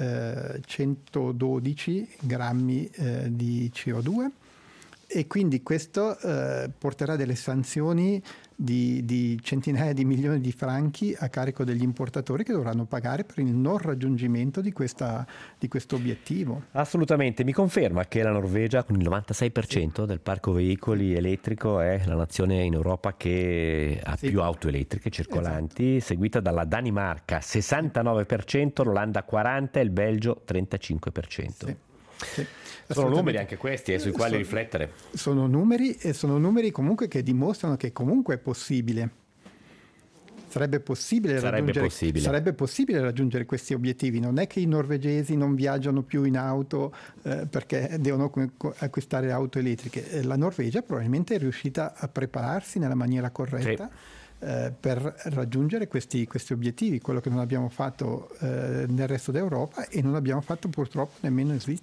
112 grammi di CO2, e quindi questo porterà delle sanzioni di centinaia di milioni di franchi a carico degli importatori, che dovranno pagare per il non raggiungimento di questo obiettivo. Assolutamente. Mi conferma che la Norvegia, con il 96% del parco veicoli elettrico, è la nazione in Europa che ha più auto elettriche circolanti, seguita dalla Danimarca 69%, l'Olanda 40% e il Belgio 35%. Sì. Sono numeri anche questi sui quali riflettere. Sono numeri comunque che dimostrano che comunque è possibile. Sarebbe possibile raggiungere questi obiettivi. Non è che i norvegesi non viaggiano più in auto perché devono acquistare auto elettriche. La Norvegia probabilmente è riuscita a prepararsi nella maniera corretta per raggiungere questi obiettivi, quello che non abbiamo fatto nel resto d'Europa, e non abbiamo fatto purtroppo nemmeno in Svizzera.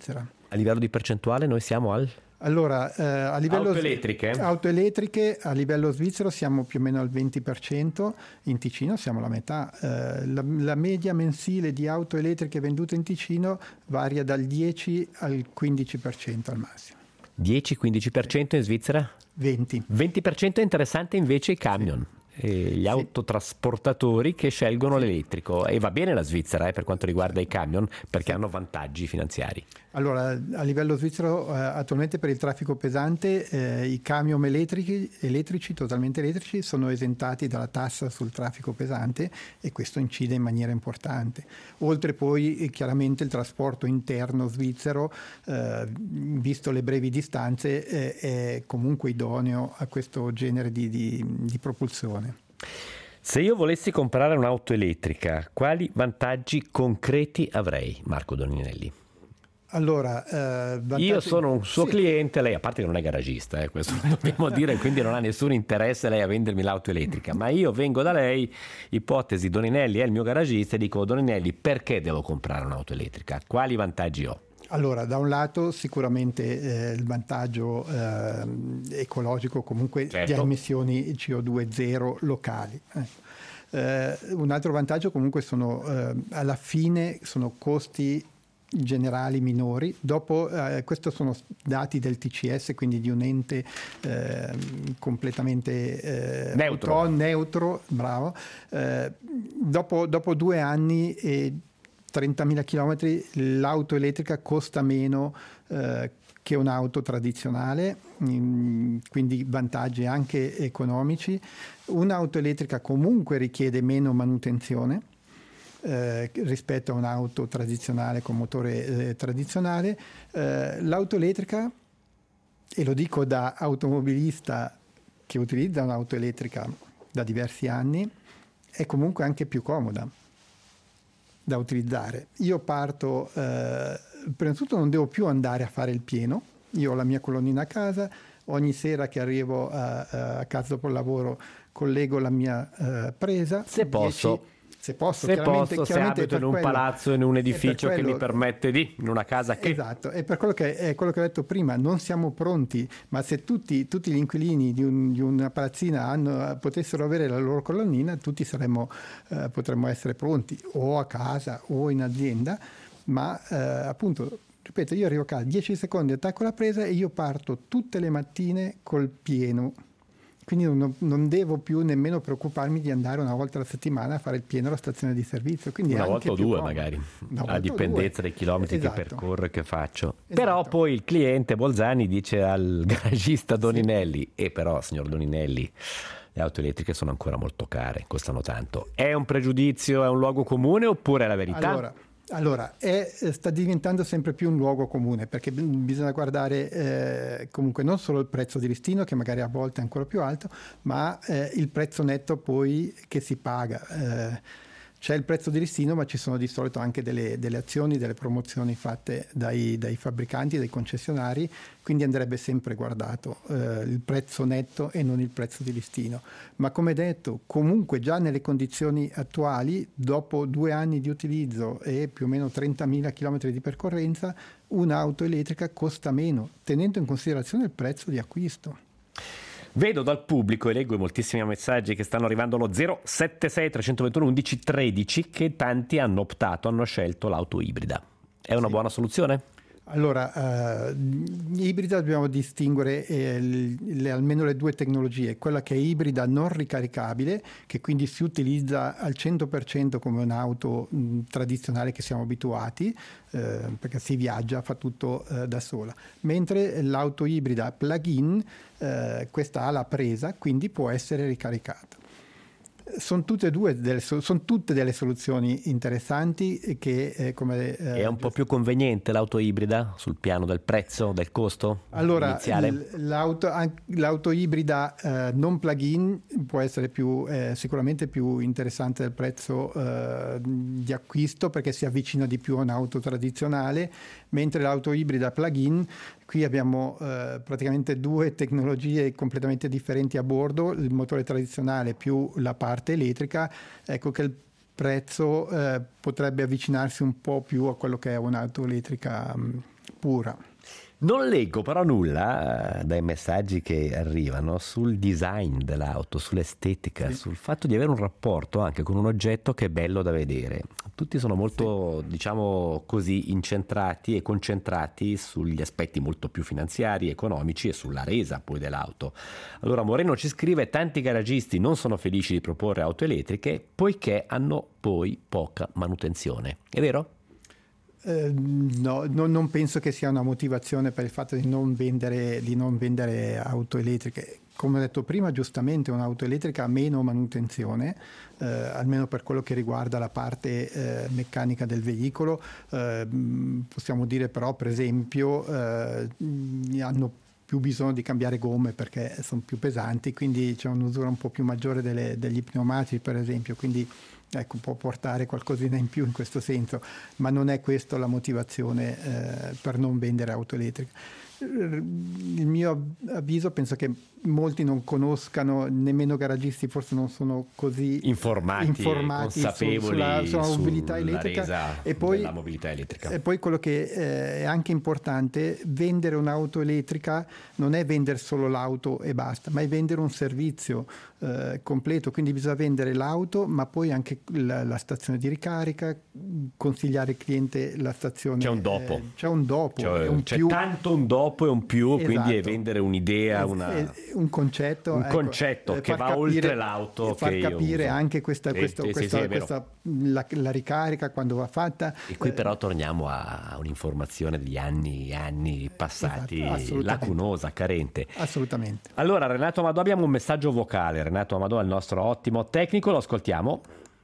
A livello di percentuale noi siamo al... Allora, a livello auto elettriche a livello svizzero siamo più o meno al 20%, in Ticino siamo alla metà. La media mensile di auto elettriche vendute in Ticino varia dal 10 al 15% al massimo. 10-15% in Svizzera? 20. 20% è interessante invece i camion. Gli autotrasportatori che scelgono l'elettrico, e va bene la Svizzera per quanto riguarda i camion, perché hanno vantaggi finanziari. Allora, a livello svizzero attualmente per il traffico pesante i camion elettrici, totalmente elettrici, sono esentati dalla tassa sul traffico pesante, e questo incide in maniera importante. Oltre poi chiaramente il trasporto interno svizzero, visto le brevi distanze, è comunque idoneo a questo genere di propulsione. Se io volessi comprare un'auto elettrica, quali vantaggi concreti avrei, Marco Doninelli? Allora, io sono un suo cliente, lei a parte che non è garagista, questo lo dobbiamo dire, quindi non ha nessun interesse lei a vendermi l'auto elettrica, ma io vengo da lei, ipotesi Doninelli è il mio garagista, e dico: Doninelli, perché devo comprare un'auto elettrica? Quali vantaggi ho? Allora, da un lato sicuramente il vantaggio ecologico, comunque certo, di emissioni CO2 zero locali. Un altro vantaggio comunque sono alla fine sono costi generali minori. Dopo questo sono dati del TCS, quindi di un ente completamente neutro, bravo. Dopo 2 anni e 30.000 chilometri l'auto elettrica costa meno che un'auto tradizionale, quindi vantaggi anche economici. Un'auto elettrica comunque richiede meno manutenzione rispetto a un'auto tradizionale con motore tradizionale. L'auto elettrica, e lo dico da automobilista che utilizza un'auto elettrica da diversi anni, è comunque anche più comoda da utilizzare. Io parto, prima di tutto non devo più andare a fare il pieno, io ho la mia colonnina a casa, ogni sera che arrivo a casa dopo il lavoro collego la mia presa. Se posso, se abito in un palazzo, in un edificio che mi permette in una casa che... Esatto, è per quello che ho detto prima, non siamo pronti, ma se tutti gli inquilini di una palazzina potessero avere la loro colonnina, tutti potremmo essere pronti, o a casa o in azienda, ma appunto, ripeto, io arrivo a casa, 10 secondi, attacco la presa e io parto tutte le mattine col pieno. Quindi non devo più nemmeno preoccuparmi di andare una volta alla settimana a fare il pieno alla stazione di servizio. Quindi una volta o due magari, a dipendenza dei chilometri che percorro e che faccio. Esatto. Però poi il cliente Bolzani dice al garagista Doninelli: però signor Doninelli, le auto elettriche sono ancora molto care, costano tanto. È un pregiudizio, è un luogo comune oppure è la verità? Allora, sta diventando sempre più un luogo comune, perché bisogna guardare comunque non solo il prezzo di listino, che magari a volte è ancora più alto, ma il prezzo netto poi che si paga. C'è il prezzo di listino, ma ci sono di solito anche delle azioni, delle promozioni fatte dai fabbricanti, dai concessionari, quindi andrebbe sempre guardato il prezzo netto e non il prezzo di listino. Ma come detto, comunque già nelle condizioni attuali, dopo 2 anni di utilizzo e più o meno 30.000 km di percorrenza, un'auto elettrica costa meno, tenendo in considerazione il prezzo di acquisto. Vedo dal pubblico e leggo i moltissimi messaggi che stanno arrivando allo 076 321 11 13 che tanti hanno scelto l'auto ibrida. È una buona soluzione? Allora, ibrida dobbiamo distinguere almeno le 2 tecnologie, quella che è ibrida non ricaricabile, che quindi si utilizza al 100% come un'auto tradizionale che siamo abituati, perché si viaggia, fa tutto da sola, mentre l'auto ibrida plug-in, questa ha la presa, quindi può essere ricaricata. Sono tutte delle soluzioni interessanti che è un po' più conveniente l'auto ibrida sul piano del prezzo, del costo iniziale? L'auto ibrida non plug-in può essere sicuramente più interessante del prezzo di acquisto, perché si avvicina di più a un'auto tradizionale, mentre l'auto ibrida plug-in, qui abbiamo praticamente 2 tecnologie completamente differenti a bordo, il motore tradizionale più la parte elettrica. Ecco che il prezzo potrebbe avvicinarsi un po' più a quello che è un'auto elettrica pura. Non leggo però nulla dai messaggi che arrivano sul design dell'auto, sull'estetica, sul fatto di avere un rapporto anche con un oggetto che è bello da vedere. Tutti sono molto, diciamo così, incentrati e concentrati sugli aspetti molto più finanziari, economici e sulla resa poi dell'auto. Allora Moreno ci scrive: tanti garagisti non sono felici di proporre auto elettriche poiché hanno poi poca manutenzione. È vero? No, non penso che sia una motivazione per il fatto di non vendere auto elettriche. Come ho detto prima, giustamente un'auto elettrica ha meno manutenzione, almeno per quello che riguarda la parte meccanica del veicolo. Possiamo dire però, per esempio, hanno più bisogno di cambiare gomme perché sono più pesanti, quindi c'è un'usura un po' più maggiore degli pneumatici, per esempio, quindi ecco, può portare qualcosina in più in questo senso, ma non è questa la motivazione per non vendere auto elettriche. Il mio avviso, penso che molti non conoscano, nemmeno garagisti forse non sono così informati consapevoli sulla mobilità elettrica, resa e poi della mobilità elettrica. E poi quello che è anche importante: vendere un'auto elettrica non è vendere solo l'auto e basta, ma è vendere un servizio completo, quindi bisogna vendere l'auto ma poi anche la stazione di ricarica, consigliare il cliente la stazione. C'è un dopo, c'è più, tanto un dopo e un più. Esatto. Quindi è vendere un'idea, un concetto, che va oltre l'auto, far che capire io uso. Anche questa la ricarica quando va fatta. E qui però torniamo a un'informazione degli anni passati, esatto, lacunosa, carente. Assolutamente. Allora Renato Amadò, abbiamo un messaggio vocale. Renato Amadò è il nostro ottimo tecnico, lo ascoltiamo.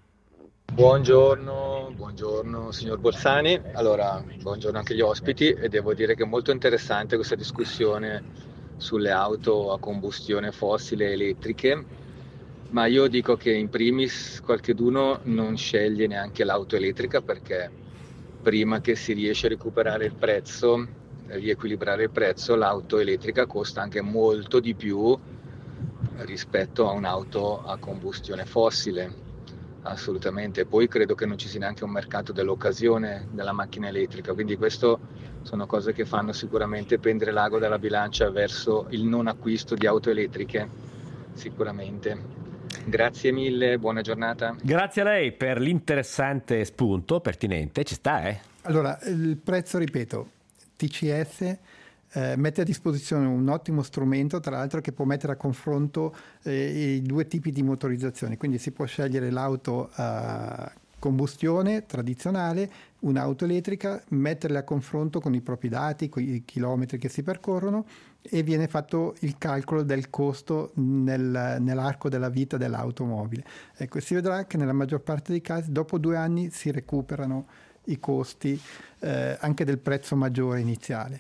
Buongiorno signor Bolzani. Allora, buongiorno anche agli ospiti, e devo dire che è molto interessante questa discussione sulle auto a combustione fossile elettriche, ma io dico che in primis qualcheduno non sceglie neanche l'auto elettrica, perché prima che si riesce a recuperare il prezzo, riequilibrare il prezzo, l'auto elettrica costa anche molto di più rispetto a un'auto a combustione fossile, assolutamente. Poi credo che non ci sia neanche un mercato dell'occasione della macchina elettrica, quindi questo sono cose che fanno sicuramente pendere l'ago dalla bilancia verso il non acquisto di auto elettriche, sicuramente. Grazie mille, buona giornata. Grazie a lei per l'interessante spunto, pertinente, ci sta, Allora, il prezzo, ripeto, TCS mette a disposizione un ottimo strumento, tra l'altro, che può mettere a confronto i due tipi di motorizzazione, quindi si può scegliere l'auto a combustione tradizionale, un'auto elettrica, metterle a confronto con i propri dati, con i chilometri che si percorrono, e viene fatto il calcolo del costo nell'arco della vita dell'automobile. Ecco, si vedrà che nella maggior parte dei casi dopo 2 anni si recuperano i costi anche del prezzo maggiore iniziale.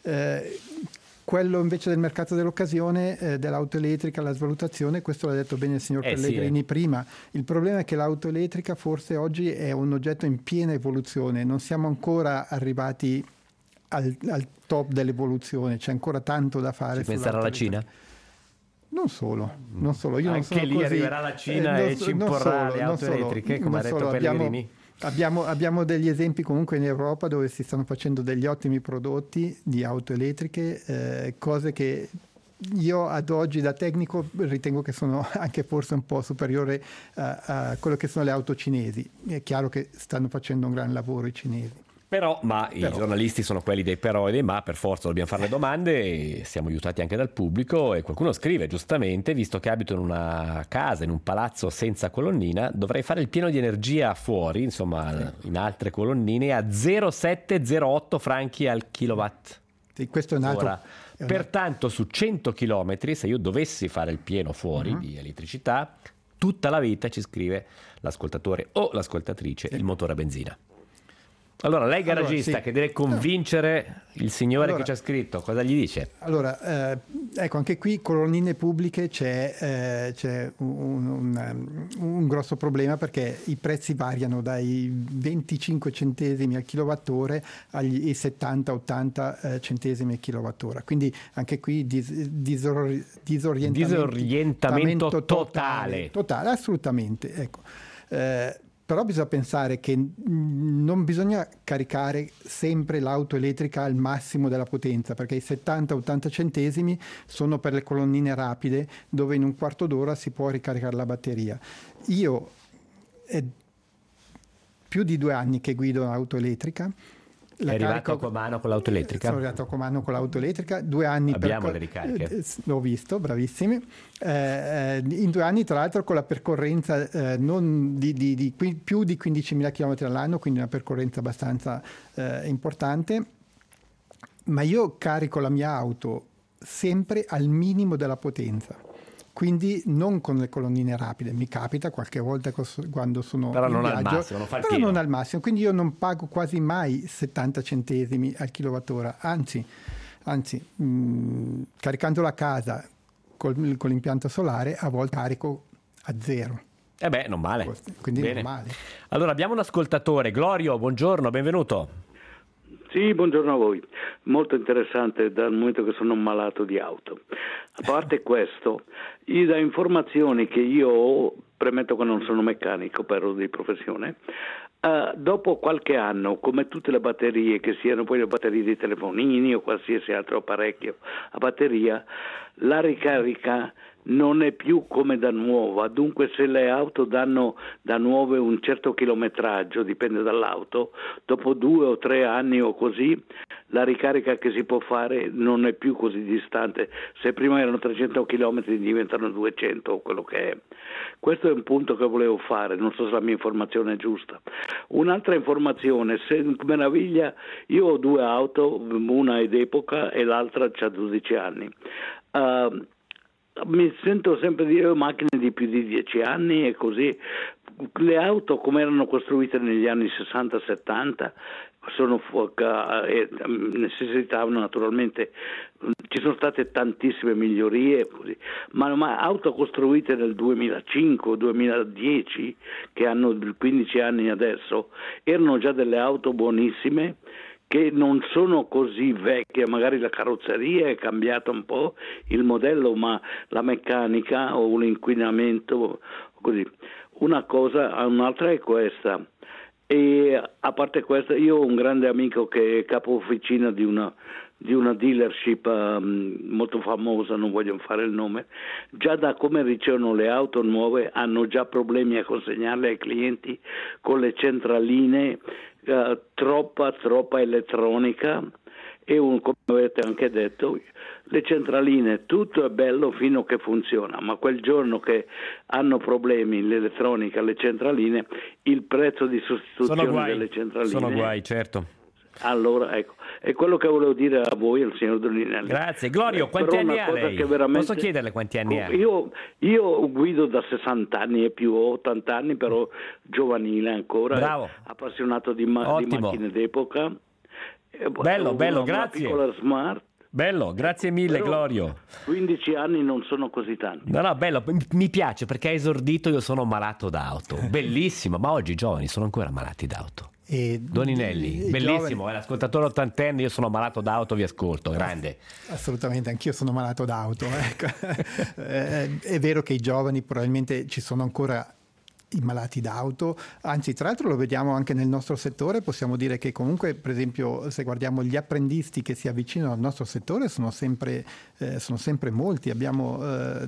Quello invece del mercato dell'occasione, dell'auto elettrica, la svalutazione, questo l'ha detto bene il signor Pellegrini prima. Il problema è che l'auto elettrica forse oggi è un oggetto in piena evoluzione, non siamo ancora arrivati al top dell'evoluzione, c'è ancora tanto da fare. Ci penserà la Cina? Non solo. Io anche non sono lì così. Arriverà la Cina e ci imporrà le auto elettriche, come ha detto Pellegrini. Abbiamo degli esempi comunque in Europa dove si stanno facendo degli ottimi prodotti di auto elettriche, cose che io ad oggi da tecnico ritengo che sono anche forse un po' superiore a quello che sono le auto cinesi. È chiaro che stanno facendo un gran lavoro i cinesi. I giornalisti sono quelli dei però e dei ma, per forza dobbiamo fare le domande, e siamo aiutati anche dal pubblico, e qualcuno scrive giustamente: visto che abito in una casa, in un palazzo senza colonnina, dovrei fare il pieno di energia fuori, insomma in altre colonnine, a 0,708 franchi al kilowatt. Questo è un altro. Pertanto su 100 km, se io dovessi fare il pieno fuori di elettricità, tutta la vita, ci scrive l'ascoltatore o l'ascoltatrice, il motore a benzina. Allora, lei garagista che deve convincere il signore che ci ha scritto, cosa gli dice? Allora, ecco, anche qui colonnine pubbliche c'è un grosso problema, perché i prezzi variano dai 25 centesimi al kilowattora agli 70-80 centesimi al kilowattora. Quindi anche qui disorientamento totale. Totale, assolutamente. Ecco. Però bisogna pensare che non bisogna caricare sempre l'auto elettrica al massimo della potenza, perché i 70-80 centesimi sono per le colonnine rapide, dove in un quarto d'ora si può ricaricare la batteria. Io è più di 2 anni che guido un'auto elettrica. È arrivato a Comano con l'auto elettrica? Sono arrivato a Comano con l'auto elettrica, 2 anni. Abbiamo le ricariche? L'ho visto, bravissimi. In 2 anni, tra l'altro, con la percorrenza non più di 15.000 km all'anno, quindi una percorrenza abbastanza importante. Ma io carico la mia auto sempre al minimo della potenza. Quindi non con le colonnine rapide, mi capita qualche volta quando sono però in non viaggio, al massimo, non fa il però pieno. non al massimo, quindi io non pago quasi mai 70 centesimi al kilowattora, anzi caricando la casa con l'impianto solare a volte carico a zero. Non male. Quindi bene. non male. Allora abbiamo un ascoltatore, Glorio, buongiorno, benvenuto. Sì, buongiorno a voi. Molto interessante dal momento che sono malato di auto. A parte questo, io da informazioni che io ho, premetto che non sono meccanico, però di professione, dopo qualche anno, come tutte le batterie, che siano poi le batterie di telefonini o qualsiasi altro apparecchio a batteria, la ricarica non è più come da nuova. Dunque, se le auto danno da nuove un certo chilometraggio, dipende dall'auto, dopo 2 o 3 anni o così, la ricarica che si può fare non è più così distante. Se prima erano 300 km diventano 200 o quello che è. Questo è un punto che volevo fare, non so se la mia informazione è giusta. Un'altra informazione, se meraviglia, io ho 2 auto, una è d'epoca e l'altra ha 12 anni. Mi sento sempre dire macchine di più di 10 anni e così. Le auto come erano costruite negli anni 60-70 necessitavano naturalmente, ci sono state tantissime migliorie così, ma auto costruite nel 2005-2010 che hanno 15 anni adesso erano già delle auto buonissime, che non sono così vecchie, magari la carrozzeria è cambiata un po', il modello, ma la meccanica o l'inquinamento così. Un'altra è questa. E a parte questa, io ho un grande amico che è capo officina di una dealership molto famosa, non voglio fare il nome. Già da come ricevono le auto nuove hanno già problemi a consegnarle ai clienti con le centraline, troppa elettronica e come avete anche detto, le centraline, tutto è bello fino a che funziona, ma quel giorno che hanno problemi l'elettronica, le centraline, il prezzo di sostituzione delle centraline sono guai, certo. Allora, ecco, è quello che volevo dire a voi, al signor Doninelli. Grazie. Glorio, quanti anni ha lei? Posso chiederle quanti anni ha? Io guido da 60 anni e più, 80 anni, però giovanile ancora. Bravo. Appassionato di macchine d'epoca. Bello, grazie. Una piccola Smart. Bello, grazie mille, però, Glorio. 15 anni non sono così tanti. No, bello, mi piace perché ha esordito, io sono malato d'auto. Bellissimo, ma oggi i giovani sono ancora malati d'auto. Doninelli, bellissimo, giovani... l'ascoltatore ottantenne, io sono malato d'auto, vi ascolto, grande. Assolutamente, anch'io sono malato d'auto. Ecco. È vero che i giovani probabilmente ci sono ancora i malati d'auto, anzi tra l'altro lo vediamo anche nel nostro settore, possiamo dire che comunque per esempio se guardiamo gli apprendisti che si avvicinano al nostro settore sono sempre molti, abbiamo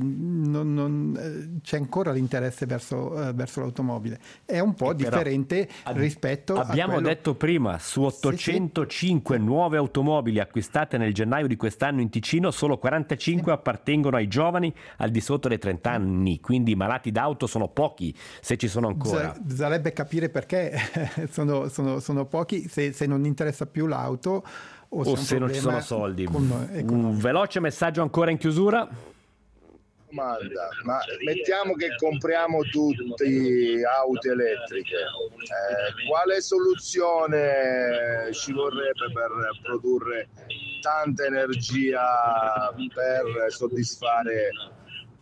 c'è ancora l'interesse verso l'automobile, è un po' differente rispetto abbiamo a quello... detto prima, su 805 nuove automobili acquistate nel gennaio di quest'anno in Ticino, solo 45 appartengono ai giovani al di sotto dei 30 anni, quindi i malati d'auto sono pochi, se ci sono ancora. Bisognerebbe capire perché sono pochi, se non interessa più l'auto o se non ci sono soldi. Un veloce messaggio ancora in chiusura. Domanda, ma mettiamo che compriamo tutti auto elettriche, quale soluzione ci vorrebbe per produrre tanta energia per soddisfare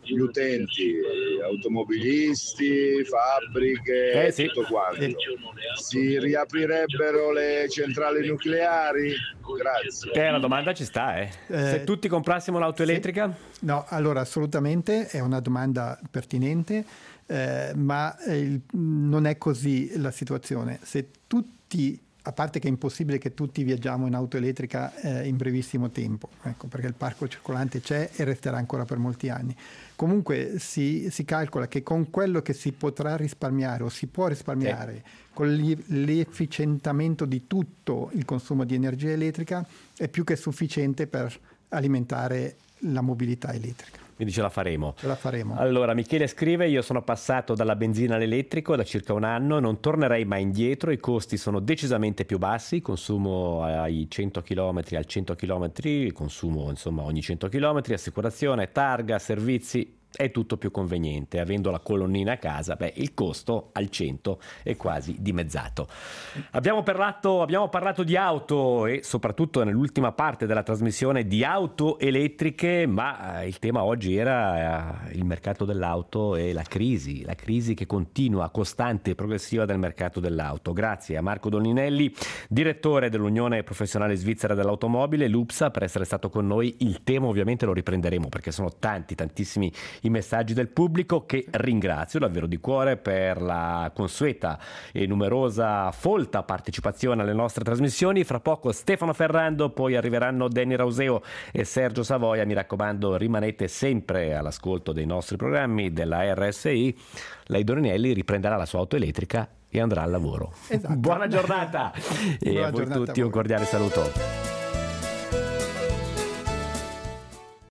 gli utenti, automobilisti, fabbriche, sì. tutto quanto. Si riaprirebbero le centrali nucleari? Grazie. La domanda ci sta, Se tutti comprassimo l'auto elettrica? No, allora assolutamente è una domanda pertinente, ma non è così la situazione. Se tutti, a parte che è impossibile che tutti viaggiamo in auto elettrica in brevissimo tempo, ecco, perché il parco circolante c'è e resterà ancora per molti anni. Comunque si calcola che con quello che si potrà risparmiare o si può risparmiare con l'efficientamento di tutto il consumo di energia elettrica è più che sufficiente per alimentare la mobilità elettrica. Quindi ce la faremo. Ce la faremo. Allora, Michele scrive: io sono passato dalla benzina all'elettrico da circa un anno, non tornerei mai indietro, i costi sono decisamente più bassi, consumo ai 100 km al 100 km, consumo insomma ogni 100 km, assicurazione, targa, servizi, è tutto più conveniente. Avendo la colonnina a casa, il costo al 100 è quasi dimezzato. Abbiamo parlato di auto e soprattutto nell'ultima parte della trasmissione di auto elettriche, ma il tema oggi era il mercato dell'auto e la crisi che continua, costante e progressiva del mercato dell'auto. Grazie a Marco Doninelli, direttore dell'Unione Professionale Svizzera dell'Automobile, l'UPSA, per essere stato con noi. Il tema ovviamente lo riprenderemo perché sono tantissimi i messaggi del pubblico, che ringrazio davvero di cuore per la consueta e numerosa folta partecipazione alle nostre trasmissioni. Fra poco Stefano Ferrando, poi arriveranno Danny Rauseo e Sergio Savoia. Mi raccomando, rimanete sempre all'ascolto dei nostri programmi della RSI. Lei Doninelli riprenderà la sua auto elettrica e andrà al lavoro. Esatto. Buona giornata e a voi tutti un cordiale saluto.